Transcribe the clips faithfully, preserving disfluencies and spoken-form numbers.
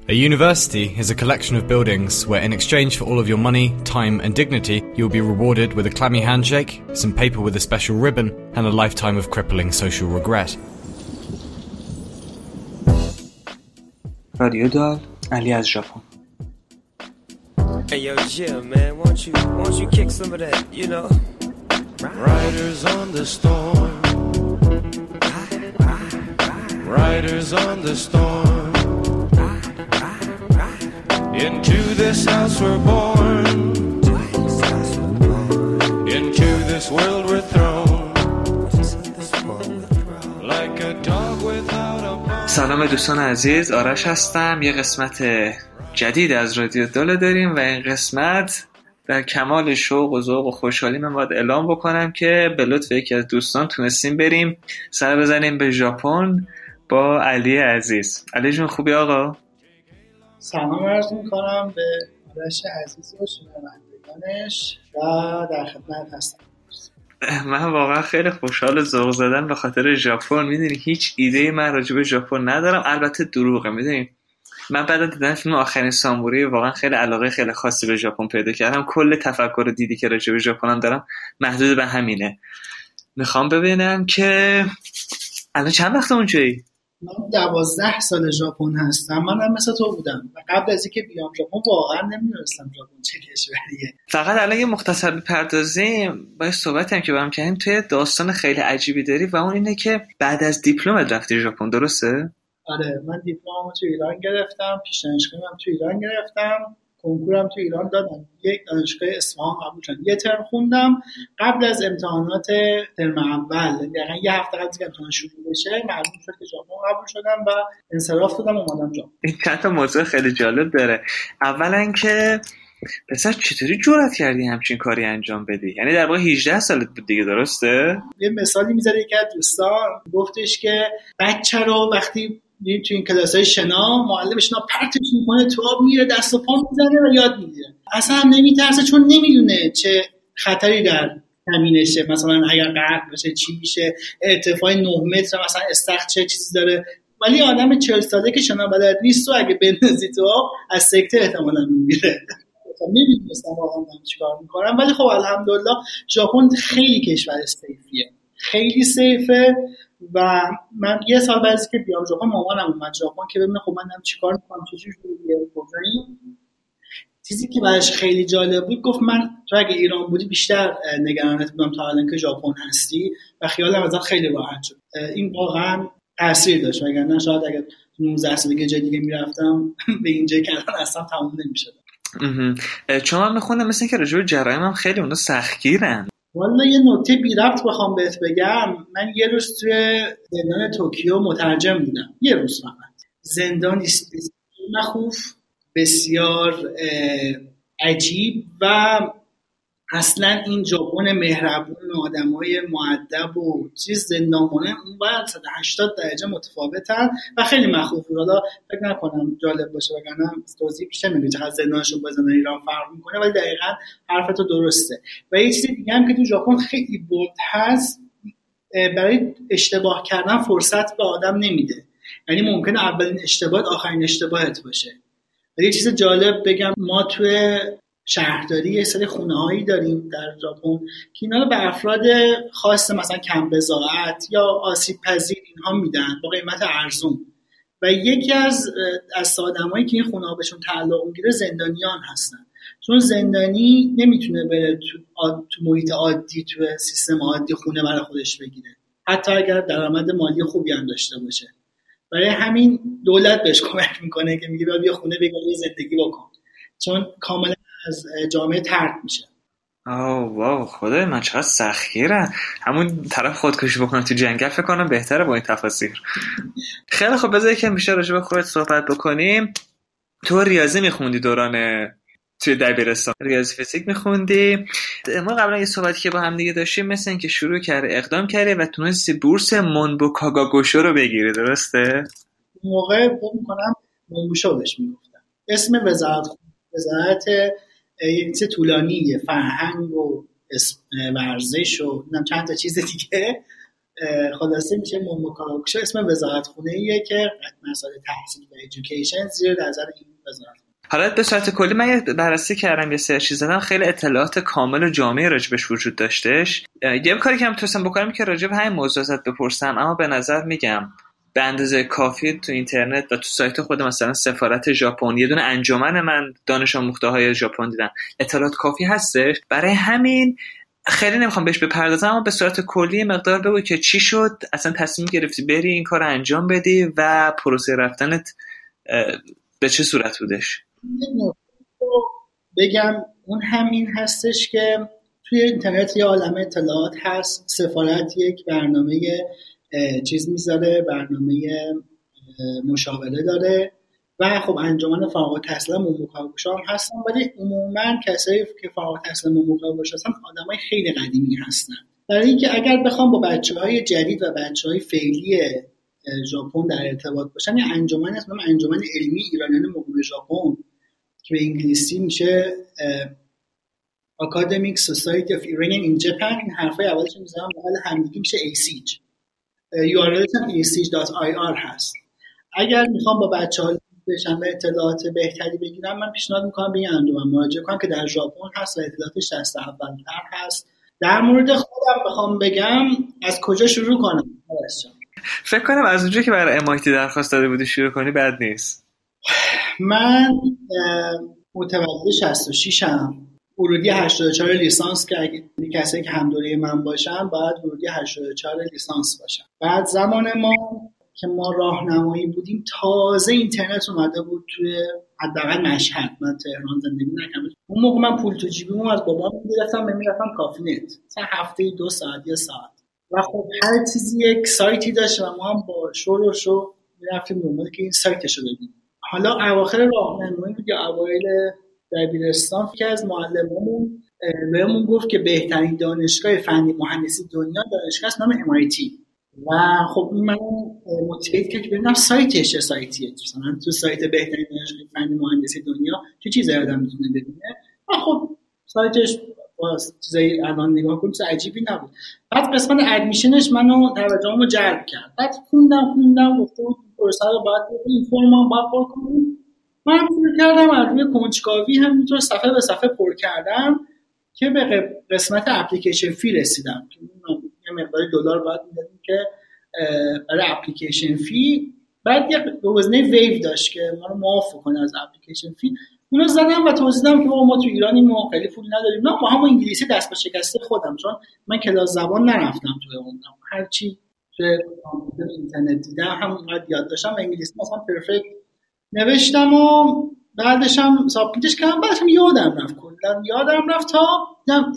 A university is a collection of buildings where in exchange for all of your money, time and dignity, you will be rewarded with a clammy handshake, some paper with a special ribbon, and a lifetime of crippling social regret. رادیو دار، علی از ژاپن. Hey yo, yeah, man, why don't you, why don't you kick some of that, you know? Riders on the storm. Riders on the storm. Into this house we're born. Into this world we're thrown. Like a dog without a bone. سلام دوستان عزیز، آرش هستم. یه قسمت جدید از رادیو داله داریم و این قسمت در کمال شوق و ذوق و خوشحالی من باید اعلام بکنم که به لطف یکی از دوستان تونستیم بریم سر بزنیم به ژاپن با علی عزیز. علی جون خوبی آقا؟ سلام عرض میکنم به آرش عزیز و شنوندگانش و در خدمت هستم. من واقعا خیلی خوشحال ذوق زدن به خاطر ژاپن. میدونی هیچ ایده من راجع به ژاپن ندارم، البته دروغه. میدونی من بعد از دیدن فیلم آخرین ساموری واقعا خیلی علاقه خیلی خاصی به ژاپن پیدا کردم. کل تفکر و دیدی که راجع به ژاپنم دارم محدود به همینه. میخوام ببینم که الان چند وقت اونجایی؟ من دوازده سال ژاپن هستم. منم مثل تو بودم و قبل از اینکه بیام ژاپن واقعا نمیدونستم ژاپن چه کشوریه. فقط الان یه مختصر بپردازیم با یه صحبتی هم که با هم کردیم. توی داستان خیلی عجیبی داری و اون اینه که بعد از دیپلمت رفتی ژاپن، درسته؟ آره، من دیپلممو تو ایران گرفتم، پیش دانشگاهم تو ایران گرفتم، کنکورم تو ایران دادم، یک دانشگاه اصفهان قبول شدم، یه ترم خوندم. قبل از امتحانات ترم اول، یعنی یه هفته قبل از امتحان شروع بشه، معلوم شد که ژاپن قبول شدم و انصراف دادم اومدم ژاپن. این چند تا موضوع خیلی جالب داره. اولا که پسر چطوری جرأت کردی همچین کاری انجام بدی؟ یعنی در واقع هجده سالت بود دیگه، درسته؟ یه مثالی میذاره یکی از دوستان، گفتش که بچه رو وقتی میریم تو این کلاسای شنا، معلمش اینا پرتش میکنه تو آب، میره دست و پا میزنه و یاد میگیره. اصلا هم نمیترسه چون نمیدونه چه خطری در زمینشه. مثلا اگر غرق بشه چی میشه، ارتفاع نه متر مثلا استخر چه چیزی داره. ولی آدم چهل ساله که شنا بلد نیست و اگه بندازی تو آب از سکته احتمالاً میمیره. نمیدونستم واقعا من چیکار میکنم. ولی خب الحمدلله ژاپن خیلی کشور سیفیه، خیلی سیفه. و من یه سال بعد از که بیام ژاپن، مامانم اومد ژاپن که ببینه خب منم چیکار میکنم، چجوری کجایی. چیزی که براش خیلی جالب بود، گفت من تو اگه ایران بودی بیشتر نگرانت بودم تا الان که ژاپن هستی و خیالم ازت خیلی راحت شد. این واقعا تاثیر داشت، وگرنه شاید اگه نوزده سالگی جای دیگه میرفتم به اینجا که الان اصلا تموم نمیشد. چون من میخوندم مثل که راجع به جرایم هم خیلی اونا سختگیرن. والا یه نکته بی ربط بخوام بهت بگم، من یه روز توی زندان توکیو مترجم بودم، یه روز فقط. زندان مخوف، بسیار عجیب و اصلا این ژاپن مهربون و آدمای مؤدب و چیز زندانخونه اون بعد صد و هشتاد درجه متفاوتن و خیلی مخوف. حالا فکر نکنم جالب باشه وگرنه توضیح بیشتر میگم چقدر زندانشون با زندان ایران فرق میکنه، ولی دقیقاً حرفتو درسته. و یه چیز دیگه هم که تو ژاپن خیلی بولد هست، برای اشتباه کردن فرصت به آدم نمیده. یعنی ممکنه اولین اشتباهت آخرین اشتباهت باشه. ولی یه چیز جالب بگم، ما توی شهرداری یه سری خونه‌هایی داریم در ژاپن که اینا رو به افراد خاص مثلا کم بضاعت یا آسیب پذیر اینها میدن با قیمت ارزون. و یکی از از آدمایی که این خونه‌ها بهشون تعلق میگیره زندانیان هستن، چون زندانی نمیتونه بره تو, تو محیط عادی، تو سیستم عادی خونه برای خودش بگیره، حتی اگر درآمد مالی خوبی هم داشته باشه. برای همین دولت بهش کمک میکنه که میگه بیا خونه بگیر زندگی بکن، چون کاملا از جامعه طرد میشه. آه واو، خدای من چقدر سختگیرن. همون طرف خودکشی بکنه تو جنگل فکر کنم بهتره با این تفاسیر. خیلی خب بذار یکم بیشتر راجع به خودت صحبت بکنیم. تو ریاضی میخوندی دوران توی دبیرستان، ریاضی فیزیک میخوندی. ما قبلا یه صحبتی که با هم دیگه داشتیم مثل این که شروع کردی اقدام کردی و تونستی بورس مونبو کاگاگوشو رو بگیری، درسته؟ موقع فکر می‌کنم مونبوشو بهش میگفتن. اسم وزارت وزارت یه چیز طولانیه، فرهنگ و ورزش و چند تا چیز دیگه. خلاصه میشه موموکاواکوشو اسم وزارتخونه ایه که مسائل تحصیل و ایژوکیشن زیر نظر این وزارت. حالا به صورت کلی من یه بررسی کردم، یه سرچ زدم، خیلی اطلاعات کامل و جامع راجبش وجود داشتش. یه کاری که من می‌تونستم بکنم که راجب همین موضوعات بپرسم، اما به نظر میگم به اندازه کافی تو اینترنت و تو سایت خود مثلا سفارت ژاپن، یه دونه انجمن من دانش آموخته‌های ژاپن دیدم، اطلاعات کافی هستش. برای همین خیلی نمیخوام بهش بپردازم، اما به صورت کلی مقدار بگو که چی شد، اصلا تصمیم گرفتی بری این کار انجام بدی و پروسه رفتنت به چه صورت بودش؟ بگم اون همین هستش که توی اینترنت یه عالمه اطلاعات هست. سفارت یک برنامه چیز میذاره، برنامه مشاوره داره و خب انجمن فارغ التحصیل موموکاواکوشو هم هستن، ولی عموما کسایی که فارغ التحصیل موموکاواکوشو هستن آدمای خیلی قدیمی هستن. برای اینکه اگر بخوام با بچه‌های جدید و بچه‌های فعلی ژاپن در ارتباط باشن، یه انجمن اسمش انجمن علمی ایرانیان مقیم ژاپن که به انگلیسی میشه Academic Society of Iranian in Japan، این حرفای اولش میذارم بغل همدیگه میشه ایسیج. یو آر الش هم ای سی ایچ دات آی آر هست. اگر میخوام با بچه‌ها بشن و اطلاعات بهتری بگیرم، من پیشنهاد میکنم به این انجمن مراجعه کنم که در ژاپن هست و اطلاعاتش دست اول‌تر هست. در مورد خودم بخوام بگم از کجا شروع کنم؟ فکر کنم از اونجایی که برای ام آی تی درخواست داده بودی شروع کنی بد نیست. من متولد شصت و شش ام، ورودی هشتاد و چهار لیسانس که اگه کسایی که هم دوره من باشن باید ورودی هشتاد و چهار لیسانس باشن. بعد زمان ما که ما راهنمایی بودیم تازه اینترنت اومده بود توی حداقل مشهد. من تهران زندگی نکردم اون موقع. من پول تو جیبم از بابام می‌گرفتم، می‌رفتم کافی نت، مثلا هفته دو ساعت یا ساعت، و خب هر چیزی یک سایتی داشت و ما هم با شور و شو می‌رفتیم دنبال که این سایتشو ببینیم. حالا اواخر راهنمایی بود یا اوایل دبیرستان که از معلممون بهمون گفت که بهترین دانشگاه فنی مهندسی دنیا دانشگاه است نام ام آی تی، و خب این منو موتیویت کرد که ببینم سایتش چه سایتیه، مثلا تو سایت بهترین دانشگاه فنی مهندسی دنیا چه چیزایی آدم میتونه ببینه. و خب سایتش واس چیزای الان نگاه کنم چیز عجیبی نبود. بعد قسمت ادمیشنش منو توجهمو جلب کرد. بعد خوندم خوندم گفتم پروسه رو باید این فرمم باید پر کنم. من شروع کردم از روی کنجکاوی همینطور صفحه به صفحه پر کردم که به قسمت اپلیکیشن فی رسیدم که یه مقدار دلار باید میدادیم که برای اپلیکیشن فی. بعد یه گزینه ویو داشت که ما رو معاف کنه از اپلیکیشن فی. اونو زدم و توضیح دادم که ما تو ایرانی ما خیلی پول نداریم، نه ما هم انگلیسی دست به شکسته خودم، چون من کلاس زبان نرفتم توی اون، هر چی توی اینترنت دیدم همونقدر یاد داشتم و انگلیسی مثلا پرفکت نوشتم و بعدش هم سابمیتش کردم. بعدش هم یادم رفت کلا یادم رفت تا دیدم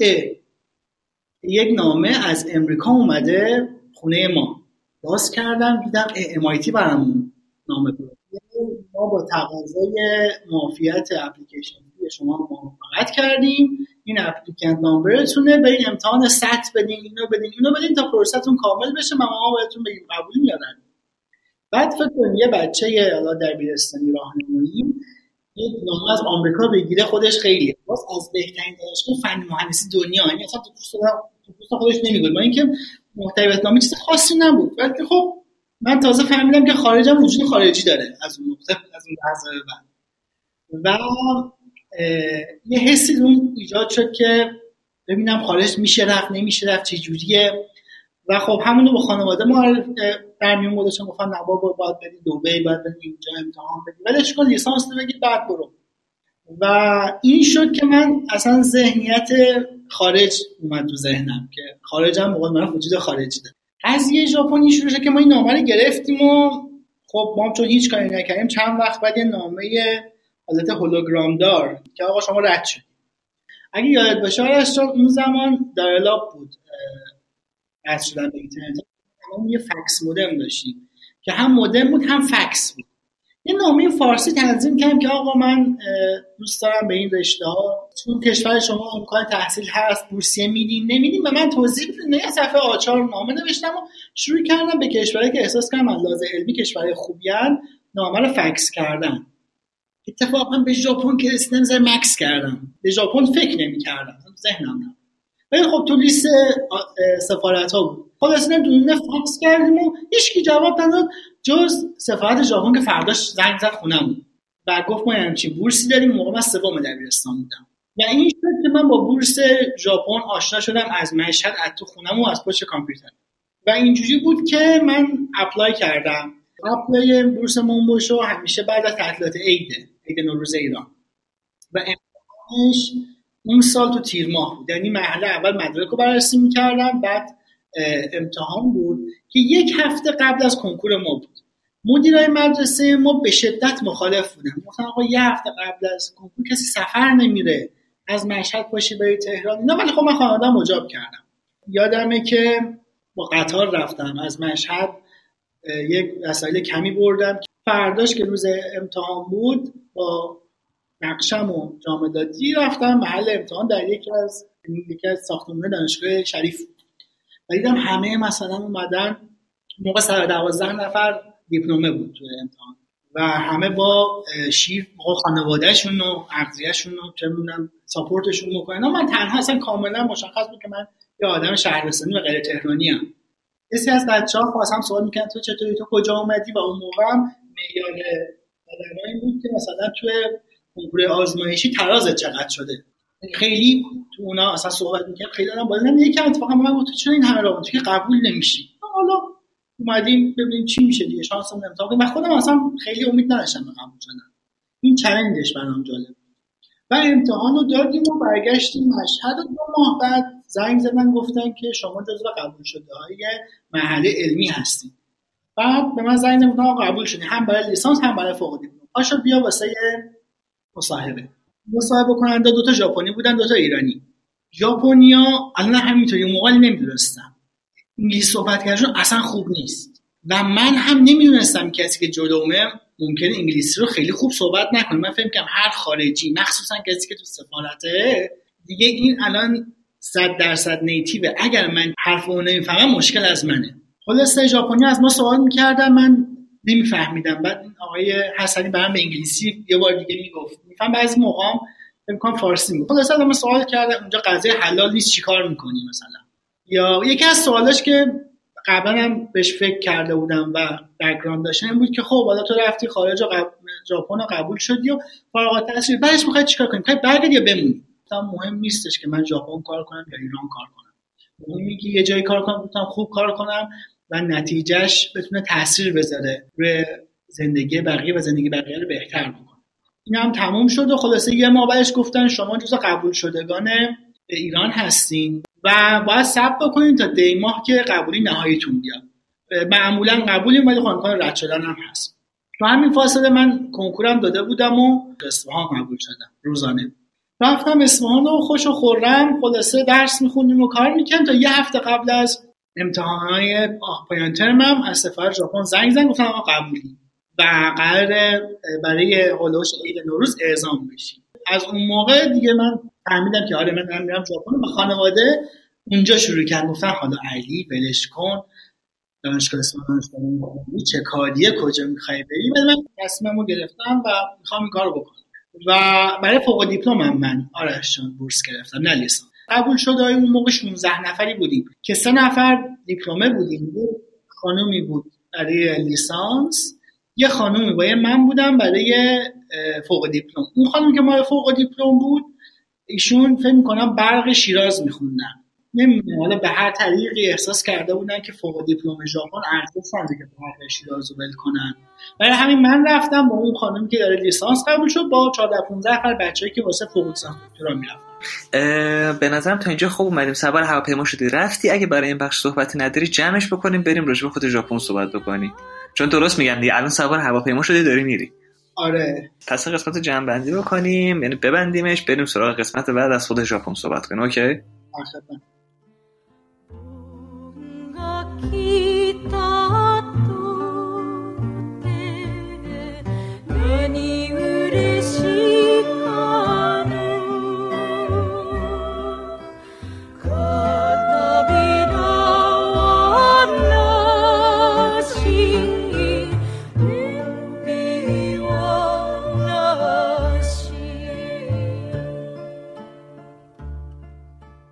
یک نامه از امریکا اومده خونه ما. باز کردم دیدم ام آی تی برامون نامه بود، ما با تقاضای معافیت اپلیکیشن فی شما موافقت کردیم، این اپلیکانت نامبرتونه، برین امتحان سات بدین، اینو بدین اینو بدین تا پروسه‌تون کامل بشه، ما ما بهتون بگیم قبول میادن. بعد فکر کنم یه بچه حالا دبیرستانی راهنمایی یک نامه از آمریکا بگیره خودش خیلیه، باز از بهترین دانشگاه فنی مهندسی دنیا، یعنی اصلا تو پوست خودش نمیگه، با اینکه محتویات نامه چیز خاصی نبود. ولی خب من تازه فهمیدم که خارج هم وجود خارجی داره از اون نقطه، از اون لحظه بعد، و یه حسی اون ایجاد شد که ببینم خارج میشه رفت نمیشه رفت چه جوریه. و خب همونو با خانواده ما در میون گذاشتم، گفتن نه بابا باید بدی دبی، باید بدی اینجا امتحان بدی، ولش کن لیسانس رو بگیر بعد برو. و این شد که من اصلا ذهنیت خارج اومد تو ذهنم که خارجم موقع من وجود خارجی داره. از یه ژاپنی شروع شد که ما این نامه رو گرفتیم و خب ما چون هیچ کاری نکردیم چند وقت بعد یه نامه حالت هولوگرام دار که آقا شما رد شدید. اگه یادت باشه آرش چون اون زمان دایالاب بود رد شدن به اینترنت، همون یه فکس مودم داشتیم که هم مودم بود هم فکس بود. یه نامه فارسی تنظیم کردم که آقا من دوست دارم به این رشته ها چون کشور شما امکان تحصیل هست بورسیه میدین نمیدین، و من توضیح بدین. یه صفحه آچار نامه نوشتم و شروع کردم به کشوری که احساس کردم از لحاظ علمی کشورهای خوبی ان نامه رو فکس کردم. اتفاقا به ژاپن که رسیدم زر مکس کردم، به ژاپن فکر نمی‌کردم، ذهنم نبود. ولی خب تو لیست سفارت‌ها بود. خلاص نه دونه فاکس کردیم و هیچکی جواب نداد جز سفارت ژاپن که فرداش زنگ زد خونمون و گفت ما همچین بورسی داریم. موقع من سوم دبیرستان بودم و این شد که من با بورس ژاپن آشنا شدم از مشهد، از تو خونم و از پشت کامپیوتر. و اینجوری بود که من اپلای کردم. اپلای بورس مونبوشو همیشه بعد از تعطیلات عید عید نوروز ایران و امتحانش اون سال تو تیر ماه بود، یعنی مرحله اول مدرک رو بررسی می‌کردم، بعد امتحان بود که یک هفته قبل از کنکور ما بود. مدیرای مدرسه ما به شدت مخالف بودن، گفتن آقا یه هفته قبل از کنکور کسی سفر نمیره، از مشهد پاشی بری تهران اینا. ولی خب من خانواده‌ام مجاب کردم. یادمه که با قطار رفتم از مشهد، یک وسایل کمی بردم. فرداش که روز امتحان بود با نقشم و جامدادی رفتم محل امتحان در یکی از یکی از ساختمان دانشگاه شریف و دیدم همه مثلا اومدن. موقع صد و دوازده نفر دیپلمه بود توی امتحان و همه با شیر با خانوادهشون و اغذیه‌شون و چه می‌دونم ساپورتشون میکنن. من تنها اصلا کاملا مشخص بود که من یه آدم شهرستانی و غیر تهرانی ام. کسی از بچه‌ها خواستم سوال می‌کردن تو چطوری، تو کجا اومدی؟ و اون موقع معیار آدمایی بود که مثلا توی کنکور آزمایشی ترازت چقدر شده. خیلی تو اونا اصلا صحبت می‌کرد، خیلی آدم بالا نمیاد. یکم اتفاقا من گفتم چرا این همه راه تو که قبول نمیشی؟ حالا اومدیم ببینیم چی میشه دیگه، شانسمون امتحان کنیم. و خودم اصلا خیلی امید نداشتم به قبول شدن. این چالنجش برام جالب. و امتحان رو دادیم و برگشتیم مشهد و دو ماه بعد زنگ زدن گفتن که شما جزو قبول شده های مرحله علمی هستید. بعد به من زنگ زدن گفتن قبول شدی هم برای لیسانس هم برای فوق دیپلم. پاشو بیا واسه مصاحبه. مصاحبه کننده دو تا ژاپنی بودن دو تا ایرانی. ژاپنیا الان همینطوری موقع نمیدونستم انگلیسی صحبت کردن اصلا خوب نیست و من هم نمیدونستم کسی که جلومه ممکنه انگلیسی رو خیلی خوب صحبت نکنه. من فکر می‌کردم هر خارجی مخصوصا کسی که تو سفارته دیگه این الان صد درصد نیتیوه، اگر من حرف اون نمیفهمم مشکل از منه. خلاصه ژاپنی از ما سوال می‌کردن من نمیفهمیدم. بعد این آقای حسنی برام به انگلیسی یه بار دیگه میگفت میفهم، بعضی موقعام فکر کنم فارسی میگفت. خلاصه من سوال کردم اونجا غذای حلال نیست چیکار می‌کنی مثلا، یا یکی از سوالاش که قبلا هم بهش فکر کرده بودم و بک‌گراند داشتم این بود که خب حالا تو رفتی خارج و قب... ژاپن رو قبول شدی و فارغ التحصیل بعدش می‌خوای چیکار کنی؟ می‌خوای برگردی یا بمونی؟ گفتم مهم نیستش که من ژاپن کار کنم یا ایران کار کنم، مهمه که یه جایی کار کنم بتونم خوب کار کنم و نتیجهش بتونه تاثیر بذاره روی زندگی بقیه و زندگی بقیه رو بهتر بکنه. این هم تموم شد و خلاصه یه ما بعدش گفتن شما جزو قبول شدگان ایران هستین و باید صبر بکنین تا دی ماه که قبولی نهاییتون بیاد. معمولا قبولیم ولی امکان رد شدن هم هست. تو همین فاصله من کنکورم داده بودم و اصفهان قبول شدم. روزانه رفتم اصفهان و خوش و خرم خلاصه درس میخوندیم و کار میکنم تا یه هفته قبل از امتحانهای پایان ترمم از سفارت ژاپن زنگ زدن گفتن آقا قبولی و قراره برای هولوش عید نوروز اعزام بشی. از اون موقع دیگه من فهمیدم که آره من دارم میرم ژاپن و خانواده اونجا شروع کردن گفتن حالا علی ولش کن دانشگاه اصفهان دانشگاه چه کاریه کجا میخوای بری. من تصمیممو گرفتم و میخوام این کارو بکنم و برای فوق دیپلمم من آرش جان بورس گرفتم نه لیسانس. قبول شده اون موقع شانزده نفری بودیم که سه نفر دیپلمه بودیم، یه خانومی بود برای لیسانس، یه خانومی با من بودم برای فوق دیپلم. اون خانم که ما فوق دیپلم بود ایشون فکر می‌کنم برق شیراز می‌خوندن، نمیدونم حالا به هر طریقی احساس کرده بودن که فوق دیپلم ژاپن ارزش نداره که برق شیراز رو ول کنن. برای همین من رفتم با اون خانمی که داره لیسانس قبول شد با چهارده پانزده نفر بچه‌ای که واسه فوق لیسانس دکترا میرفتن. به نظرم تا اینجا خوب اومدیم، سوار هواپیما شدی رفتی. اگه برای این بخش صحبتی نداری جمعش بکنیم بریم راجع به خود ژاپن صحبت بکنیم، چون درست میگم دیگه الان سوار هواپیما شدی داری میری. آره پس قسمت جمع بندی بکنیم، یعنی ببندیمش بریم سراغ قسمت بعد از خود ژاپن صحبت کنیم. اوکی؟ آخه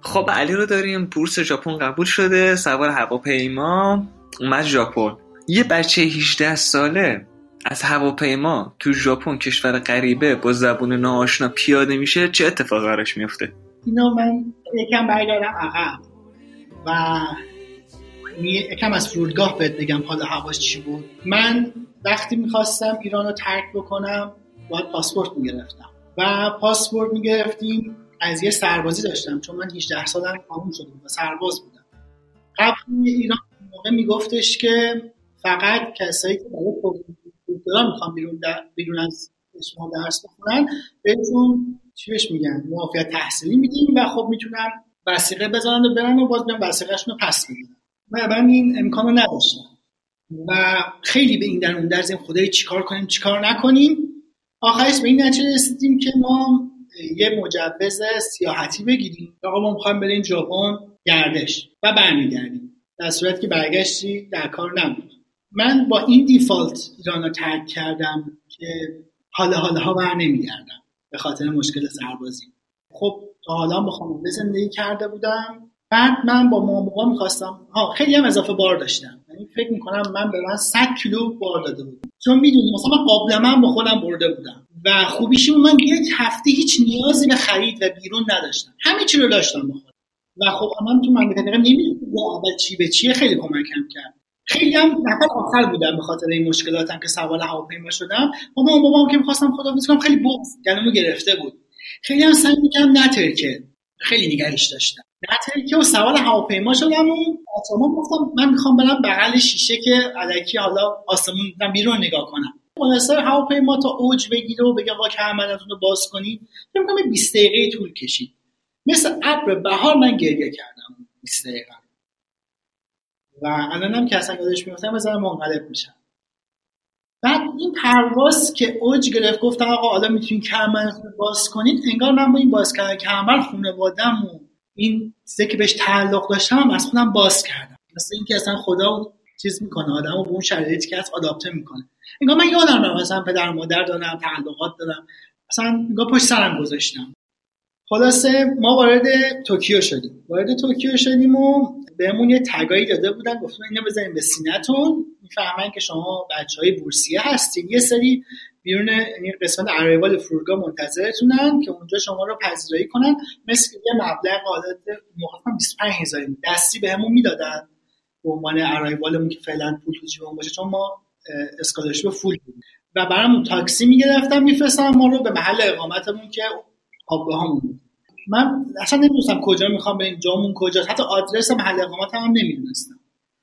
خب علی رو داریم، بورس ژاپن قبول شده، سوار هواپیما اومد ژاپن. یه بچه هجده ساله از هواپیما تو ژاپن، کشور غریبه، با زبون ناآشنا پیاده میشه، چه اتفاقی براش میفته؟ اینو من یکم برگردم عقب و یکم از فرودگاه بهت بگم حالا هواش چی بود. من وقتی میخواستم ایران رو ترک بکنم باید پاسپورت میگرفتم و پاسپورت میگرفتیم از یه سربازی داشتم، چون من هجده سالم تموم شده و سرباز بودم. قبل ایران موقع میگفتش که فقط کسایی که برای دکترا میخوان بیرون بیرون از شما درس بخونن بهشون چی بهش میگن معافیت تحصیلی میدیم و خب میتونن وثیقه بزنن و برن و باز بیان وثیقه‌شون رو پس بدن. من این امکانو نداشتم و خیلی به این در اون در زیم خدای چیکار کنیم چیکار نکنیم. آخرش به این نتیجه رسیدیم که ما یه مجوز سیاحتی بگیریم. آقا ما می‌خوایم بریم ژاپن گردش و برمیگردیم. در صورتی که برگشتی در کار نبود. من با این دیفالت ایران رو ترک کردم که حالا حالا ها بر نمیگردم به خاطر مشکل سربازی. خب تا حالا با خانواده زندگی کرده بودم. بعد من با ماموها میخواستم ها خیلی هم اضافه بار داشتم، یعنی فکر میکنم من به من صد کیلو بار داده بودم، چون میدونی مثلا من قابلمه با خودم برده بودم و خوبیش من یک هفته هیچ نیازی به خرید و بیرون نداشتم، همه چی رو داشتم با خودم و خب من تو مملکت نمیدونم اول چی به چیه، خیلی کمکم کرد. خیلی هم نفر آخر بودم به خاطر این مشکلاتم که سوار هواپیما شدم. مامان بابام که می‌خواستم خداحافظی کنم خیلی بغض گلومو گرفته بود، خیلی هم سعی می‌کردم نترکه، خیلی نگهش داشتم نترکه و سوار هواپیما شدم و آسمون گفتم من می‌خوام برم بغل شیشه که الکی حالا آسمون بیرون نگاه کنم. مناسب هواپیما تا اوج بگیره و بگه واقعا کمرتون رو باز کنید، فکر می‌کنم بیست دقیقه طول کشید. مثل ابر بهار من گریه کردم بیست دقیقه و الانم که اصلا یادش میفتم بذارم منقلب میشم. بعد این پرواز که اوج گرفت گفتم آقا حالا میتونین کمرتون باز کنید، انگار من با این باز کردن کمر خانواده‌ام و این چیزی که بهش تعلق داشتم از خودم باز کردم. مثل اینکه اصلا خدا چیز میکنه آدمو به اون شرایطی که از آداپته میکنه. انگار من یادم نمیاد مثلا پدر مادر دارم، تعلقات دارم، مثلا انگار پشت سرم گذاشتم. خلاصه ما وارد توکیو شدیم. وارد توکیو شدیم و بهمون یه تگایی داده بودن، گفتن اینو بزنین به سینه‌تون، میفهمن که شما بچهای بورسیه هستین. یه سری بیرون این قسمت ارایوال فرودگاه منتظرتونن که اونجا شما رو پذیرایی کنن. مثل یه مبلغ حالت موقعا بیست و پنج هزار دستی بهمون میدادن به عنوان ارایوالمون که فعلا پول تو جیبمون باشه، چون ما اسکالرشیپ فول بودیم و برامون تاکسی میگرفتن میفرستن ما رو به محل اقامتمون که خوابگاهمون. من اصلا نمیدونستم کجا میخوام بریم، جامون کجاست، حتی آدرس محل اقامتم هم نمیدونستم.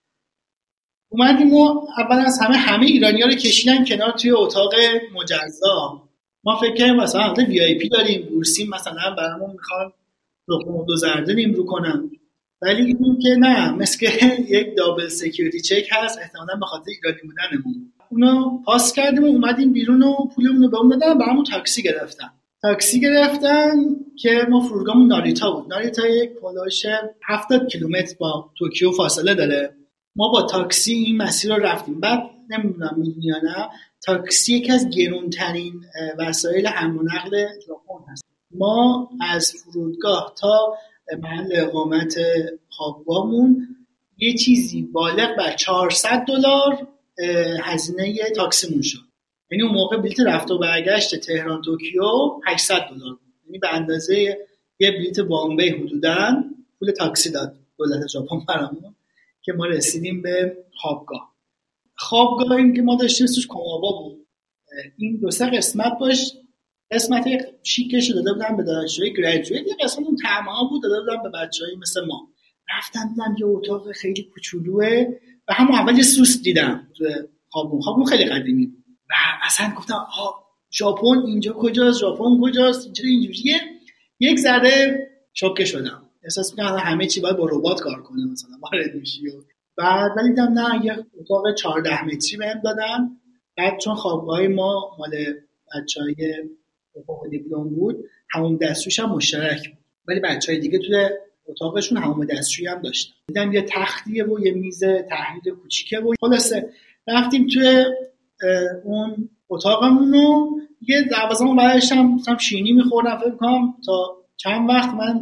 اومدیم و اول از همه همه ایرانی‌ها رو کشیدن کنار توی اتاق مجزا. ما فکر کردیم مثلا حالت وی آی پی داریم، بورسیم، مثلا برامون میخوان لقمه دو زرده نیمرو کنن، ولی دیدیم که نه، مثل که یک دابل سکیوریتی چک هست، احتمالاً به خاطر ایرانی بودنمون. اونو پاس کردیم و اومدیم بیرون و پولمون رو به اون دادن، برامون تاکسی گرفتن. تاکسی گرفتن که ما فرودگاهمون ناریتا بود. ناریتا یک پلوش هفتاد کیلومتر با توکیو فاصله داره. ما با تاکسی این مسیر رو رفتیم. بعد نمیدونم میدونی یا نه، تاکسی یکی از گرونترین وسایل حمل و نقل ژاپن هست. ما از فرودگاه تا محل اقامت خوابگاهمون یه چیزی بالغ بر چهارصد دلار هزینه تاکسیمون شد. یعنی اون موقع بلیت رفت و برگشت تهران توکیو هشتصد دلار بود. یعنی به اندازه یه بلیت بامبی حدوداً پول تاکسی داد دولت ژاپن برامون که ما رسیدیم به خوابگاه. خوابگاهی که ما داشتیم سوش کومابا بود. این دو سه قسمت باش، قسمت شیکش داده بودن به دانشجوی گریجویت، یه قسمت اون طعمه‌ها بود داده بودن به بچه‌ای مثل ما. رفتم دیدم یه اتاق خیلی کوچولوئه و همون اول یه سوسک دیدم تو خوابگاه. خوابگاه خیلی قدیمی بود و اصلا گفتم آها ژاپن اینجا کجاست، ژاپن کجاست، اینجوری اینجوریه. یک ذره شوکه شدم، احساس می‌کردم همه چی باید با ربات کار کنه، مثلا وارد میشی و بعد ولی دیدم نه، یه اتاق چهارده متری بهم دادن. بعد چون خوابگاه ما مال بچهای فوق دیپلم بود، حموم دستشویش هم مشترک بود، ولی بچهای دیگه تو اتاقشون حموم دستشویی هم داشتن. دیدم یه تختیه و یه میز تحریر کوچیکه و خلاصه رفتیم توی اون اتاقمون و یه دروازه‌مون برشتم مثلا شیرینی می‌خوردم، فکر کنم تا چند وقت من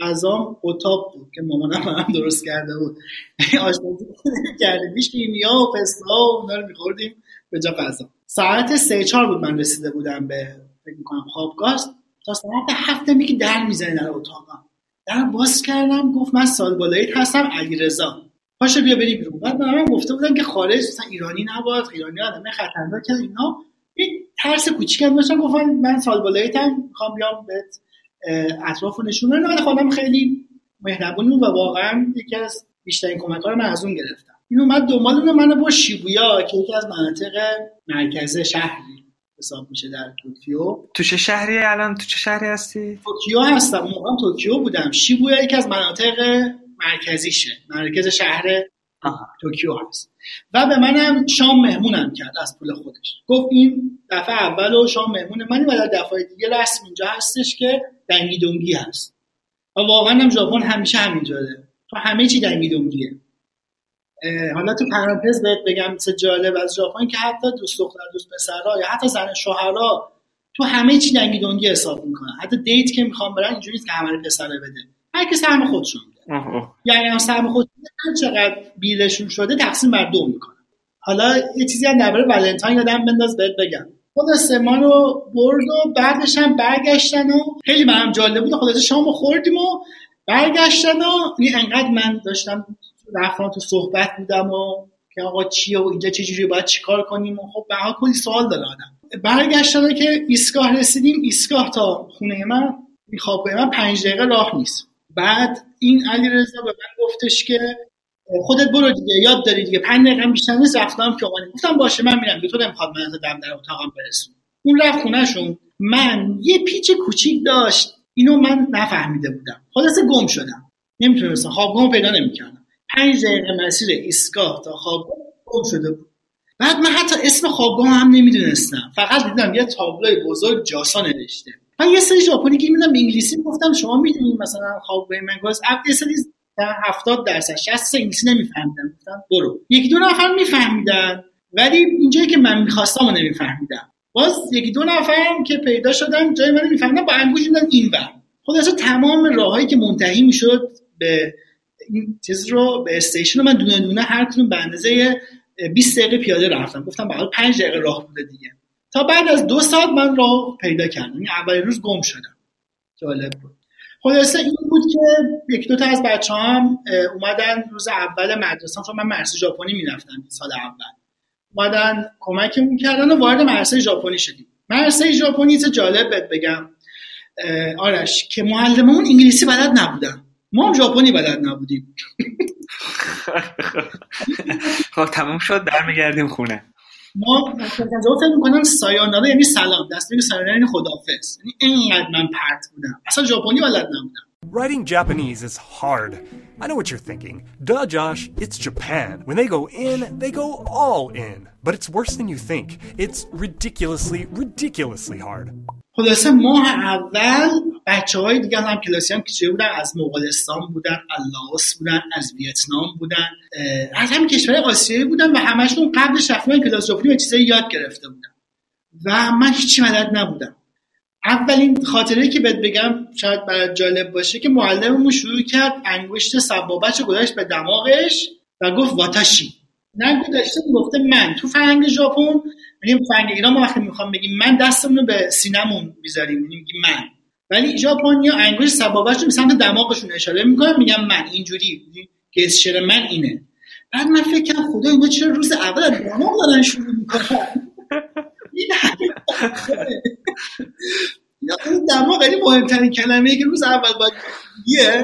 غذام اتاق بود که مامانم هم درست کرده بود. آشپزی کردیم، کیمیا و پستا و اونا رو می‌خوردیم به جا غذا. ساعت سه چهار بود من رسیده بودم به فکر می‌کنم خوابگاه. تا ساعت هفت میگه در میزنه در اتاقم. در باز کردم، گفت من سالبالاییت هستم علیرضا. پاشو بیا بریم بیرون. بعد من گفته بودم که خارج مثلا ایرانی نباد، ایرانی آدم خطرناکه اینا. این ترس کوچیکم داشتم، گفتم من سالبالاییتم می‌خوام بیام بهت اطرافو نشون بدم. نه خودم خیلی مهربونی و واقعا یکی از بیشترین کمک‌ها رو من از اون گرفتم. این اومد دنبال اون منو با شیبویا که یکی از مناطق مرکز شهری حساب میشه در توکیو. تو چه شهری الان؟ تو چه شهری هستی؟ توکیو هستم. موقعم توکیو بودم. شیبویا یکی از مناطق مرکزیشه، مرکز شهر توکیو هست. و به منم شام مهمونم کرد از پول خودش. گفت این دفعه اولو شام مهمون منی و در دفعه دیگه رسم اینجا هستش که دنگی دونگی هست. و واقعا هم ژاپن همیشه همینطوره. تو همه چی دنگی دونگیه. حالا تو پرانتز بهت بگم چه جالب از ژاپن که حتی دوست دختر دوست پسرها یا حتی زن شوهرها تو همه چی دنگی دونگی حساب میکنن. حتی دیت که میخوام برن اینجوری نیست که همه رو پسره بده. هر کی سهم خودشو میده. یعنی هم سهم خودشون هر چقدر بیلشون شده تقسیم بر دو میکنن. حالا یه چیزی هم درباره ولنتاین یادم بنداز بهت بگم. خود سما رو برد و بعدش هم برگشتن و خیلی برام جالب بود. خلاص شامو خوردیم و برگشتن و این انقدر من داشتم رفتم تو صحبت بودم و که آقا چیه و اینجا چه جوری باید چیکار کنیم و خب به هر کلی سوال داره آدم. برگشتن که ایستگاه رسیدیم، ایستگاه تا خونه من خوابگاه من پنج دقیقه راه نیست. بعد این علیرضا به من گفتش که خودت برو دیگه، یاد داری دیگه، پنج دقیقه بیشتر نیست. رفتم که آقا گفتم باشه من میرم، تو نمیخواد من از دم در اتاقم برسون. اون رفت خونهشون. من یه پیچ کوچیک داشت، اینو من نفهمیده بودم. خلاصه گم شدم، نمیتونستم خوابگاهمو پیدا نمیکردم. پنج دقیقه مسیر ایستگاه تا خوابگاه گم شده بود. بعد من حتی اسم خوابگاه هم نمیدونستم، فقط دیدم یه تابلوی بزرگ جاسا نوشته. من یه سری ژاپنی که میدونم به انگلیسی گفتم شما میدونید مثلا خوابگاه من گفت یه سری هفتاد درصد شصت درصد انگلیسی نمیفهمیدم. گفتم برو. یکی دو نفر میفهمیدن ولی اینجایی که من میخواستم رو نمیفهمیدم. باز یکی دو نفرم که پیدا شدن جای من نمیفهمیدن، با انگوش میدن اینور. خلاصه تمام راههایی که منتهی میشد به این چیز رو به استیشن رو من دونه دونه هر کدوم به اندازه بیست دقیقه پیاده رفتم. گفتم بعد پنج دقیقه راه بوده دیگه. تا بعد از دو ساعت من راه پیدا کردم. این اول روز گم شدم. جالب بود. خلاصه این بود که یک دو تا از بچه‌ها هم اومدن روز اول مدرسه، چون من مدرسه ژاپنی میرفتم سال اول. اومدن کمکمون کردن و وارد مدرسه ژاپنی شدیم. مدرسه ژاپنی چه جالب بهت بگم آرش که معلممون انگلیسی بلد نبودن. ما هم ژاپنی بلد نبودیم. خب تموم شد برمیگردیم خونه. ما فکر می‌کنم سایانارا یعنی سلام، دست میگه سایانارا یعنی خداحافظ. یعنی اینقدر من پرت بودم. اصلا ژاپنی بلد نبودم. Writing Japanese is hard. I know what you're thinking. Duh, Josh, it's Japan. When they go in, they go all in. But it's worse than you think. It's ridiculously, ridiculously hard. خلاصه ماه اول بچه‌های دیگه هم کلاسی هم که بودن، از مغولستان بودن، از لاوس بودن، از ویتنام بودن، از همین کشورهای آسیایی بودن و همشون قبلش رفتن کلاس ژاپنی و چیزایی یاد گرفته بودن و من هیچی بلد نبودم. اولین خاطره که بهت بگم شاید برات جالب باشه که معلممون شروع کرد انگشت سبابه‌شو گذاشت به دماغش و گفت واتاشی. نه گذاشته گفته من. تو فرهنگ ژاپن یعنی فرهنگ ایران ما وقتی میخوام بگیم من دستمون رو به سینمون میذاریم میگیم من، ولی ژاپنیا انگشت سبابه‌شون به سمت دماغشون اشاره میکنن میگن من. اینجوری گستر من اینه. بعد من فکر کردم خدا اینا چرا روز اول از دماغ دارن شروع میکنن؟ این این دماغ خیلی مهمترین کلمه‌ای که روز اول باید یه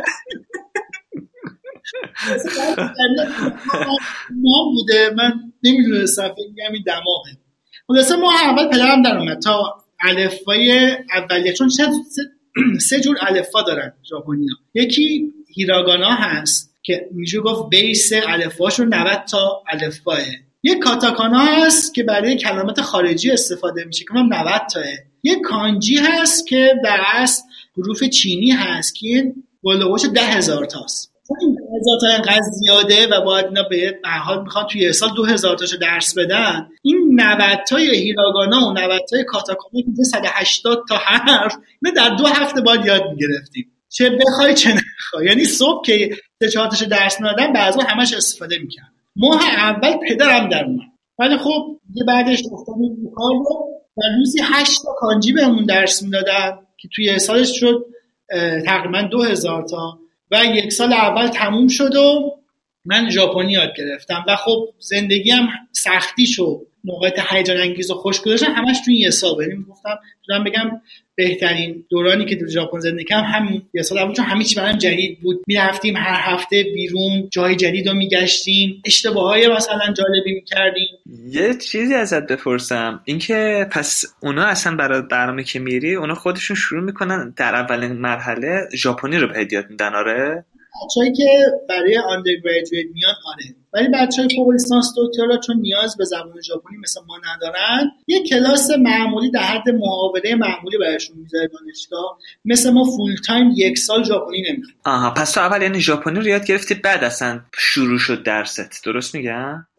ما بوده. من نمیدونستم، فکر می‌کردم این دماغه. خلاصه ما اول پدرم در اومد تا الفبای اولیه، چون سه, سه جور الفبا دارن ژاپنی‌ها. یکی هیراگانا هست که میشه گفت بیس الفباشون نود تا الفباه. یک کاتاکانا هست که برای کلمات خارجی استفاده میشه که اونم نود تاه. یک کانجی هست که در اصل حروف چینی هست که بالغش ده هزار تاست. این ده هزار تا انقدر زیاده و باید اینا به هر حال میخوان توی سال دو هزار تاشو درس بدن. این نود تای هیراگانا و نود تای کاتاکانا که صد و هشتاد تا حرف اینا در دو هفته باید یاد میگرفتیم. چه بخوای چه نخوای. یعنی صبح که سه چهار تاشو درس میدادم بعضا همش استفاده میکردم. ماه اول پدرم در اومد، ولی خب دیگه بعدش گفتم این کار رو و روزی هشت تا کانجی بهمون درس میدادن که توی سالش شد تقریبا دو هزار تا و یک سال اول تموم شد و من ژاپنی یاد گرفتم و خب زندگی هم سختی شد، موقعیت هیجان انگیز و خوشگذشت همش توی یه سال. یعنی میگفتم میتونم بگم بهترین دورانی که تو ژاپن زندگی کردم همین یه سال بود، چون همه چی برام جدید بود. میرفتیم هر هفته بیرون، جای جدید رو میگشتیم، اشتباهای مثلا جالبی میکردیم. یه چیزی ازت بپرسم، اینکه پس اونا اصلا برای برنامه که میری اونا خودشون شروع میکنن در اولین مرحله ژاپنی رو بهت یاد میدن؟ آره، بچه‌ای که برای آندرگریجویت میان آره، ولی بچه‌های فوق لیسانس دکترا چون نیاز به زبان ژاپنی مثل ما ندارن، یه کلاس معمولی در حد محاوره معمولی براشون میذاره دانشگاه. مثل ما فول تایم یک سال ژاپنی نمیخونه. آها، پس تو اول یعنی ژاپنی رو یاد گرفتی بعد اصلا شروع شد درست، درست میگم؟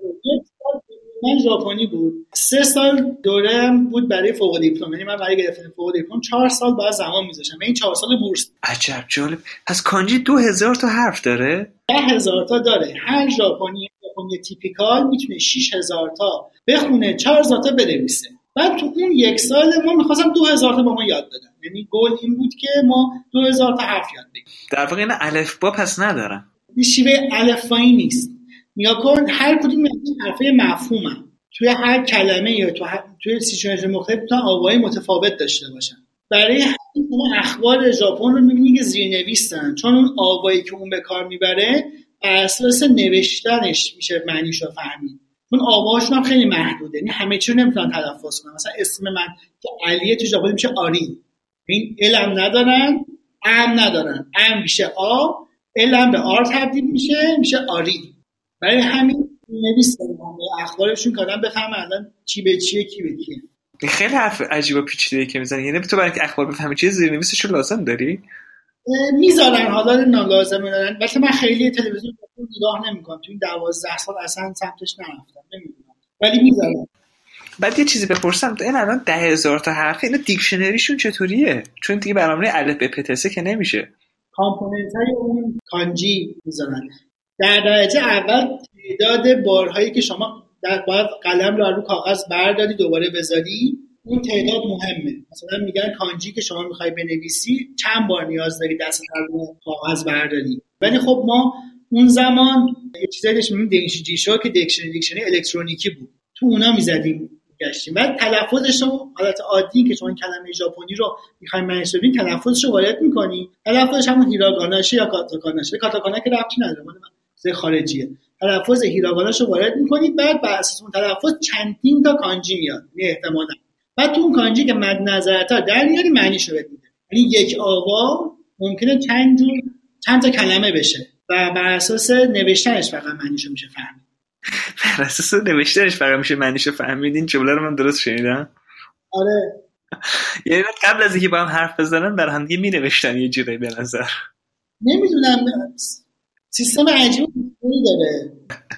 من ژاپنی بود، سه سال دوره‌ام بود برای فوق دیپلم، یعنی من برای گرفتن فوق دیپلم چهار سال باید زمان میذاشتم، این چهار سال بورس. عجب جالب. پس کانجی دو هزار تا حرف داره؟ ده هزار تا داره. هر ژاپنی ژاپنی تیپیکال میتونه شش هزار تا بخونه، چهار هزار تا بنویسه. بعد تو اون یک سال ما می‌خواستم دو هزار تا با ما یاد بدن، یعنی گل این بود که ما دو هزار تا حرف یاد بگیریم. در واقع این الفبا پس ندارن. این شیوه الفبایی نیست. نگاه کن هر کدوم از این حرفای مفهومن. توی هر کلمه یا تو هر... توی سیچویشن مختلف میتونن آوای متفاوت داشته باشن. برای همین شما اخبار ژاپن رو می‌بینید که زیرنویسن، چون اون آوایی که اون به کار میبره بر اساس نوشتنش میشه معنیشو فهمید. اون آواشون هم خیلی محدوده، یعنی همه چی رو نمیتونن تلفظ کنن. مثلا اسم من که علیه تو ژاپنی میشه آری، این الم ندارن، ام ندارن، ام میشه آ، الم به آر تبدیل میشه میشه آری. برای همین نویسن اخبارشون که آدم بفهمه الان چی به چیه کی به کیه. خیلی حرف عجیب و پیچیده‌ای که میزنی. یعنی تو برای اینکه اخبار بفهمی چیه زیرنویسش رو لازم داری؟ میذارن، حالا نالازم میذارن. البته من خیلی تلویزیون نگاه نمیکنم، تو این دوازده سال اصلا سمتش نرفتم، نمیدونم، ولی میذارن. بعد یه چیزی بپرسم، این الان ده هزار تا حرف، اینا دیکشنریشون چطوریه؟ چون دیگه برنامه الف به پتسه که نمیشه. کامپوننت‌های اون کانجی میذارن. در درجه اول تعداد بارهایی که شما در باید قلم رو رو کاغذ برداری دوباره بذاری، اون تعداد مهمه. مثلا میگن کانجی که شما میخوای بنویسی چند بار نیاز داری دست رو کاغذ برداری. ولی خب ما اون زمان یه چیزایی داشتیم دنشی جیشو که دیکشنری دیکشنری الکترونیکی بود، تو اونا میزدیم گشتیم. بعد تلفظش رو حالت عادی که شما کلمه ژاپنی رو میخوایم معنیش بدین تلفظش رو وارد میکنی، تلفظش همون هیراگاناشه یا کاتاکاناشه. کاتاکانا که ربطی نداره، مال چیز خارجیه. تلفظ هیراگاناش رو وارد میکنید، بعد بر اساس اون تلفظ چندین تا کانجی میاد احتمالاً. بعد تو اون کانجی که مد نظرت در میاری معنیش رو بده. یعنی یک آوا ممکنه چند جور چند تا کلمه بشه و بر اساس نوشتنش فقط معنیش رو میشه فهمید. بر اساس نوشتنش فقط میشه معنیش رو فهمید. این جمله رو من درست شنیدم؟ آره. یعنی قبل از اینکه با هم حرف بزنن بر هم دیگه می‌نوشتن یه جوری به نظر. نمیدونم، سیستم عجیبی داره.